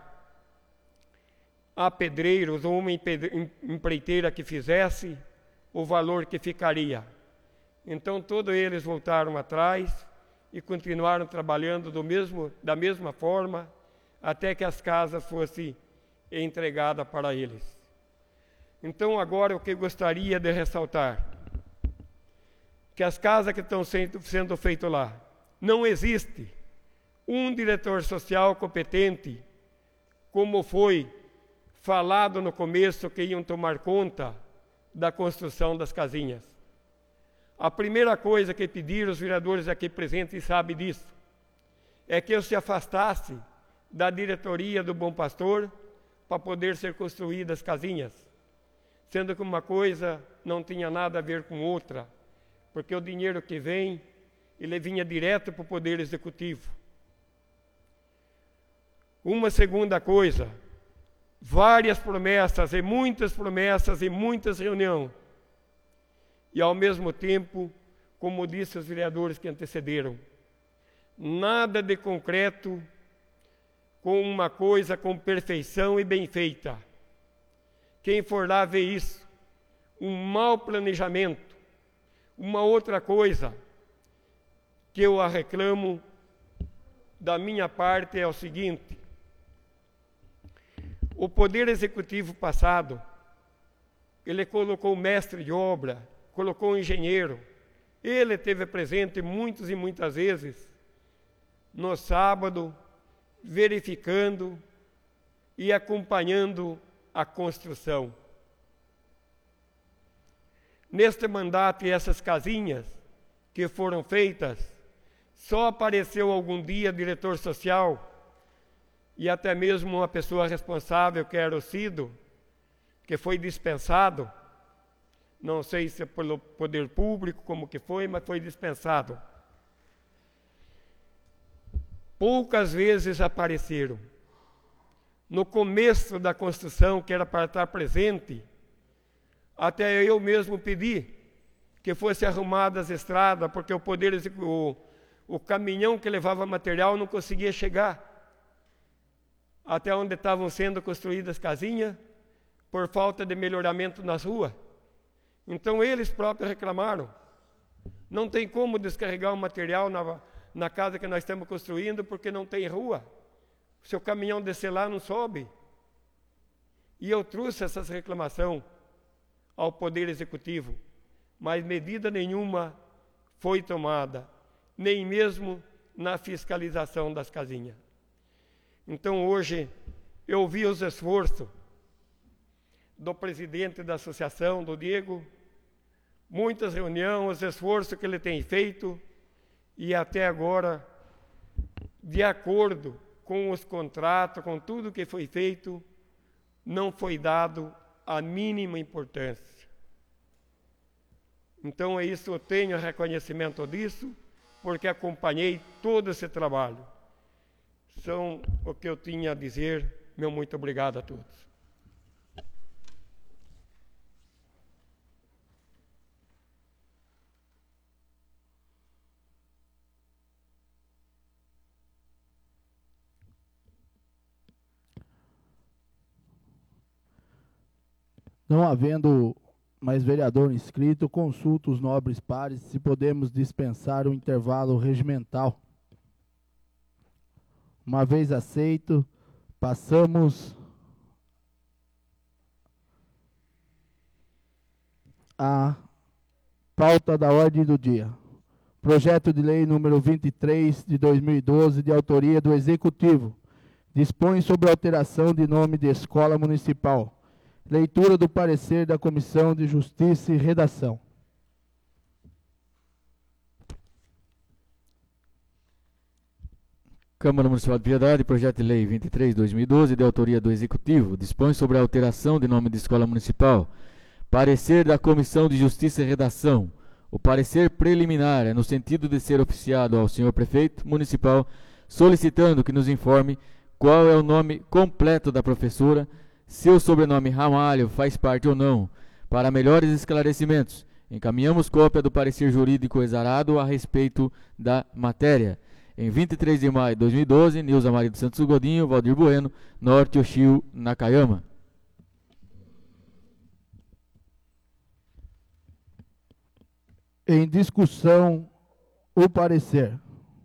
a pedreiros ou uma empreiteira que fizesse, o valor que ficaria. Então todos eles voltaram atrás e continuaram trabalhando do mesmo, da mesma forma até que as casas fossem entregadas para eles. Então agora o que eu gostaria de ressaltar, que as casas que estão sendo, sendo feitas lá, não existe um diretor social competente, como foi falado no começo, que iam tomar conta da construção das casinhas. A primeira coisa que pediram os vereadores aqui presentes, e sabem disso, é que eu se afastasse da diretoria do Bom Pastor para poder ser construídas casinhas, sendo que uma coisa não tinha nada a ver com outra, porque o dinheiro que vem, ele vinha direto para o Poder Executivo. Uma segunda coisa, várias promessas e muitas promessas e muitas reuniões, e ao mesmo tempo, como disse os vereadores que antecederam, nada de concreto com uma coisa com perfeição e bem feita. Quem for lá vê isso, um mau planejamento. Uma outra coisa que eu a reclamo da minha parte é o seguinte: o Poder Executivo passado, ele colocou mestre de obra, colocou engenheiro, ele esteve presente muitas e muitas vezes no sábado, verificando e acompanhando a construção. Neste mandato, e essas casinhas que foram feitas, só apareceu algum dia diretor social e até mesmo uma pessoa responsável, que era o Cido, que foi dispensado, não sei se é pelo poder público, como que foi, mas foi dispensado. Poucas vezes apareceram. No começo da construção, que era para estar presente, até eu mesmo pedi que fosse arrumadas as estradas, porque o poder, o, o caminhão que levava material não conseguia chegar até onde estavam sendo construídas casinhas, por falta de melhoramento nas ruas. Então eles próprios reclamaram. Não tem como descarregar o material na, na casa que nós estamos construindo, porque não tem rua. Se o caminhão descer lá, não sobe. E eu trouxe essas reclamações ao Poder Executivo, mas medida nenhuma foi tomada, nem mesmo na fiscalização das casinhas. Então hoje eu vi os esforços do presidente da associação, do Diego, muitas reuniões, os esforços que ele tem feito, e até agora, de acordo com os contratos, com tudo que foi feito, não foi dado a mínima importância. Então é isso, eu tenho reconhecimento disso, porque acompanhei todo esse trabalho. São o que eu tinha a dizer. Meu muito obrigado a todos. Não havendo mais vereador inscrito, consulto os nobres pares se podemos dispensar o intervalo regimental. Uma vez aceito, passamos à pauta da ordem do dia. Projeto de lei número vinte e três de dois mil e doze, de autoria do Executivo, dispõe sobre a alteração de nome de escola municipal. Leitura do parecer da Comissão de Justiça e Redação. Câmara Municipal de Piedade, projeto de lei vinte e três de dois mil e doze, de autoria do Executivo, dispõe sobre a alteração de nome de escola municipal. Parecer da Comissão de Justiça e Redação. O parecer preliminar é no sentido de ser oficiado ao senhor Prefeito Municipal, solicitando que nos informe qual é o nome completo da professora, se o sobrenome Ramalho faz parte ou não, para melhores esclarecimentos, Encaminhamos cópia do parecer jurídico exarado a respeito da matéria. Em vinte e três de maio de dois mil e doze, Nilza Maria dos Santos Godinho, Valdir Bueno, Norte Oshio, Nakayama. Em discussão, o parecer.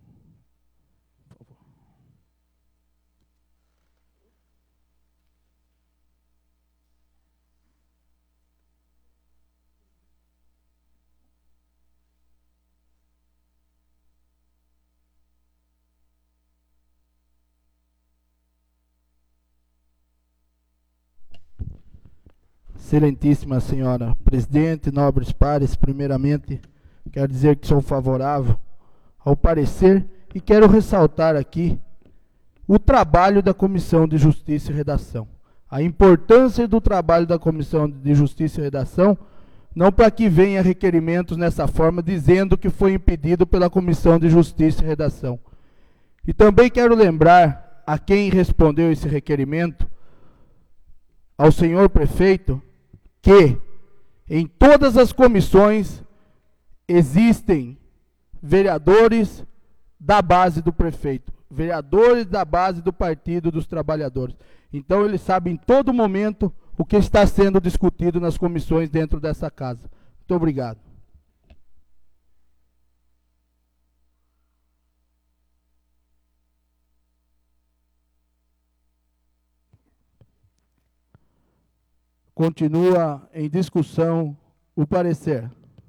Excelentíssima senhora presidente, nobres pares, primeiramente quero dizer que sou favorável ao parecer e quero ressaltar aqui o trabalho da Comissão de Justiça e Redação. A importância do trabalho da Comissão de Justiça e Redação, não para que venha requerimentos nessa forma dizendo que foi impedido pela Comissão de Justiça e Redação. E também quero lembrar a quem respondeu esse requerimento, ao senhor prefeito, que em todas as comissões existem vereadores da base do prefeito, vereadores da base do Partido dos Trabalhadores. Então ele sabe em todo momento o que está sendo discutido nas comissões dentro dessa casa. Muito obrigado. Continua em discussão o parecer.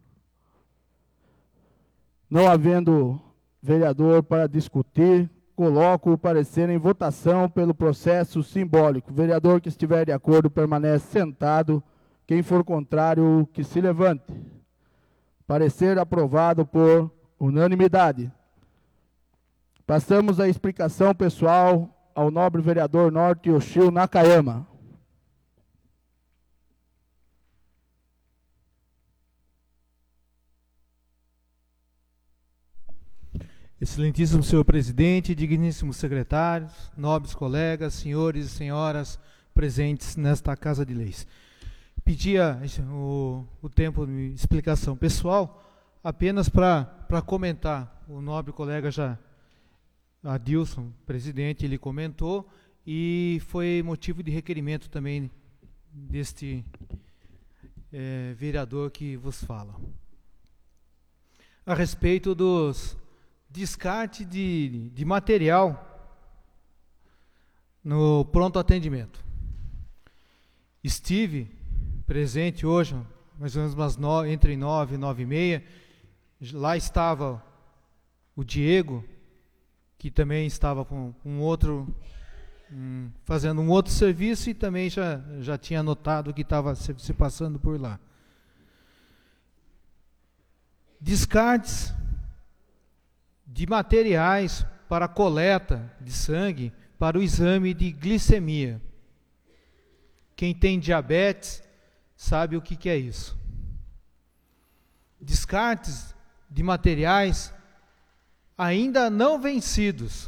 Não havendo vereador para discutir, coloco o parecer em votação pelo processo simbólico. O vereador que estiver de acordo permanece sentado. Quem for contrário, que se levante. Parecer aprovado por unanimidade. Passamos à explicação pessoal ao nobre vereador Norte Oshio Nakayama. Excelentíssimo senhor presidente, digníssimos secretários, nobres colegas, senhores e senhoras presentes nesta Casa de Leis. Pedia o, o tempo de explicação pessoal apenas para comentar. O nobre colega já, Adilson, presidente, ele comentou e foi motivo de requerimento também deste é, vereador que vos fala. A respeito dos descarte de, de material no pronto atendimento. Estive presente hoje, mais ou menos umas no, entre nove e nove e meia. Lá estava o Diego, que também estava com um outro, um, fazendo um outro serviço e também já, já tinha notado que estava se, se passando por lá. Descartes de materiais para coleta de sangue para o exame de glicemia. Quem tem diabetes sabe o que, que é isso. Descartes de materiais ainda não vencidos.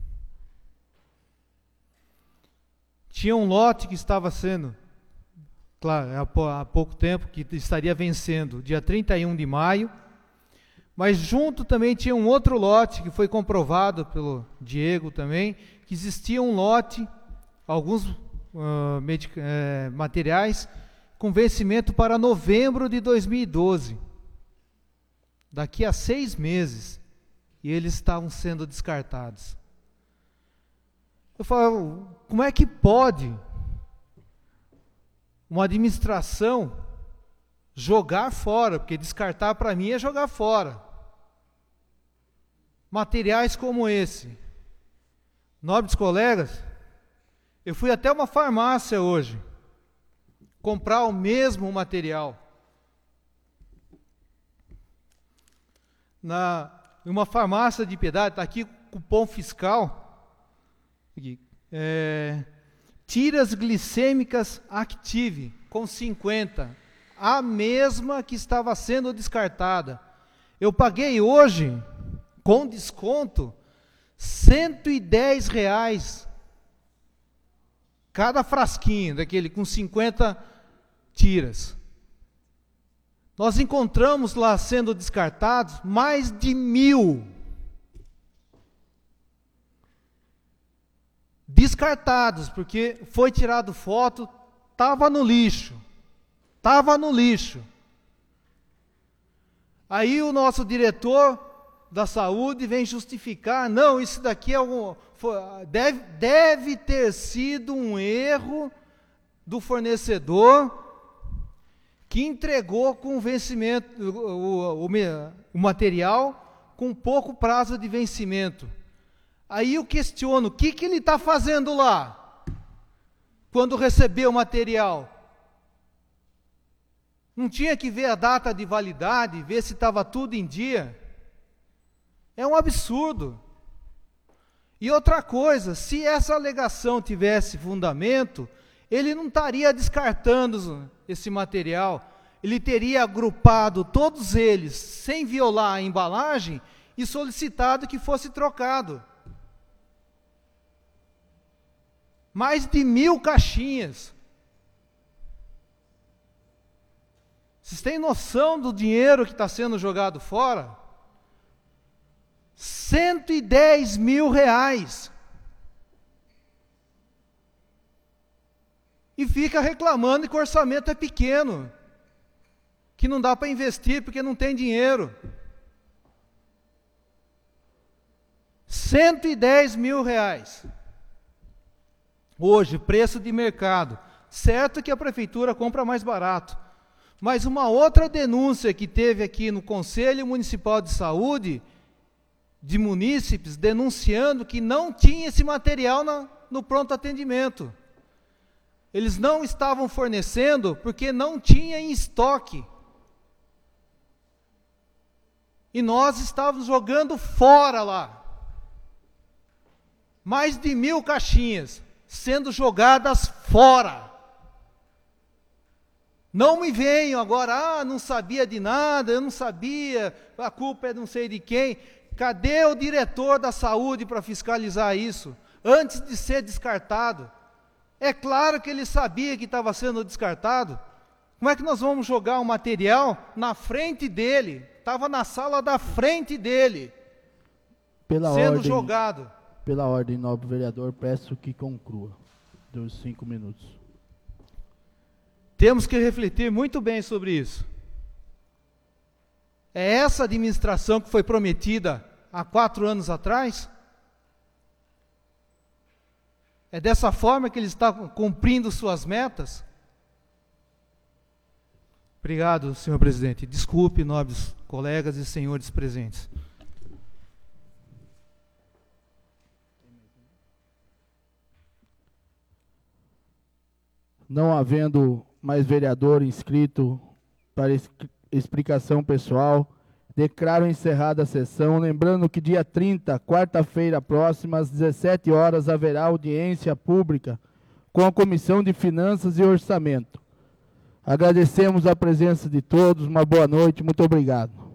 Tinha um lote que estava sendo, claro, há pouco tempo, que estaria vencendo dia trinta e um de maio, mas junto também tinha um outro lote que foi comprovado pelo Diego também, que existia um lote, alguns uh, medic- eh, materiais com vencimento para novembro de dois mil e doze. Daqui a seis meses, e eles estavam sendo descartados. Eu falo, como é que pode uma administração jogar fora, porque descartar para mim é jogar fora materiais como esse. Nobres colegas, eu fui até uma farmácia hoje comprar o mesmo material. Na uma farmácia de Piedade, está aqui cupom fiscal, aqui, é, tiras glicêmicas Active com cinquenta, a mesma que estava sendo descartada. Eu paguei hoje, com desconto, cento e dez reais cada frasquinho daquele com cinquenta tiras. nós encontramos lá sendo descartados mais de mil. Descartados, porque foi tirado foto, estava no lixo. Estava no lixo. Aí o nosso diretor da saúde vem justificar, não, isso daqui é um, foi, deve, deve ter sido um erro do fornecedor que entregou com vencimento, o, o, o material com pouco prazo de vencimento. Aí eu questiono, o que, que ele está fazendo lá, quando recebeu o material? Não tinha que ver a data de validade, ver se estava tudo em dia? É um absurdo. E outra coisa, se essa alegação tivesse fundamento, ele não estaria descartando esse material, ele teria agrupado todos eles, sem violar a embalagem, e solicitado que fosse trocado. Mais de mil caixinhas. Vocês têm noção do dinheiro que está sendo jogado fora? cento e dez mil reais. E fica reclamando que o orçamento é pequeno, que não dá para investir porque não tem dinheiro. cento e dez mil reais. Hoje, preço de mercado. Certo que a prefeitura compra mais barato. Mas uma outra denúncia que teve aqui no Conselho Municipal de Saúde, de munícipes, denunciando que não tinha esse material na, no pronto atendimento. Eles não estavam fornecendo porque não tinha em estoque. E nós estávamos jogando fora lá. Mais de mil caixinhas sendo jogadas fora. Não me venham agora, ah, não sabia de nada, eu não sabia, a culpa é não sei de quem. Cadê o diretor da saúde para fiscalizar isso, antes de ser descartado? É claro que ele sabia que estava sendo descartado. Como é que nós vamos jogar o material na frente dele? Estava na sala da frente dele, Pela sendo ordem, jogado. Pela ordem, nobre vereador, peço que conclua. Dos cinco minutos. Temos que refletir muito bem sobre isso. É essa administração que foi prometida há quatro anos atrás? É dessa forma que ele está cumprindo suas metas? Obrigado, senhor presidente. Desculpe, nobres colegas e senhores presentes. Não havendo mais vereador inscrito para es- explicação pessoal, declaro encerrada a sessão, lembrando que dia trinta, quarta-feira próxima, às dezessete horas, haverá audiência pública com a Comissão de Finanças e Orçamento. Agradecemos a presença de todos, uma boa noite, muito obrigado.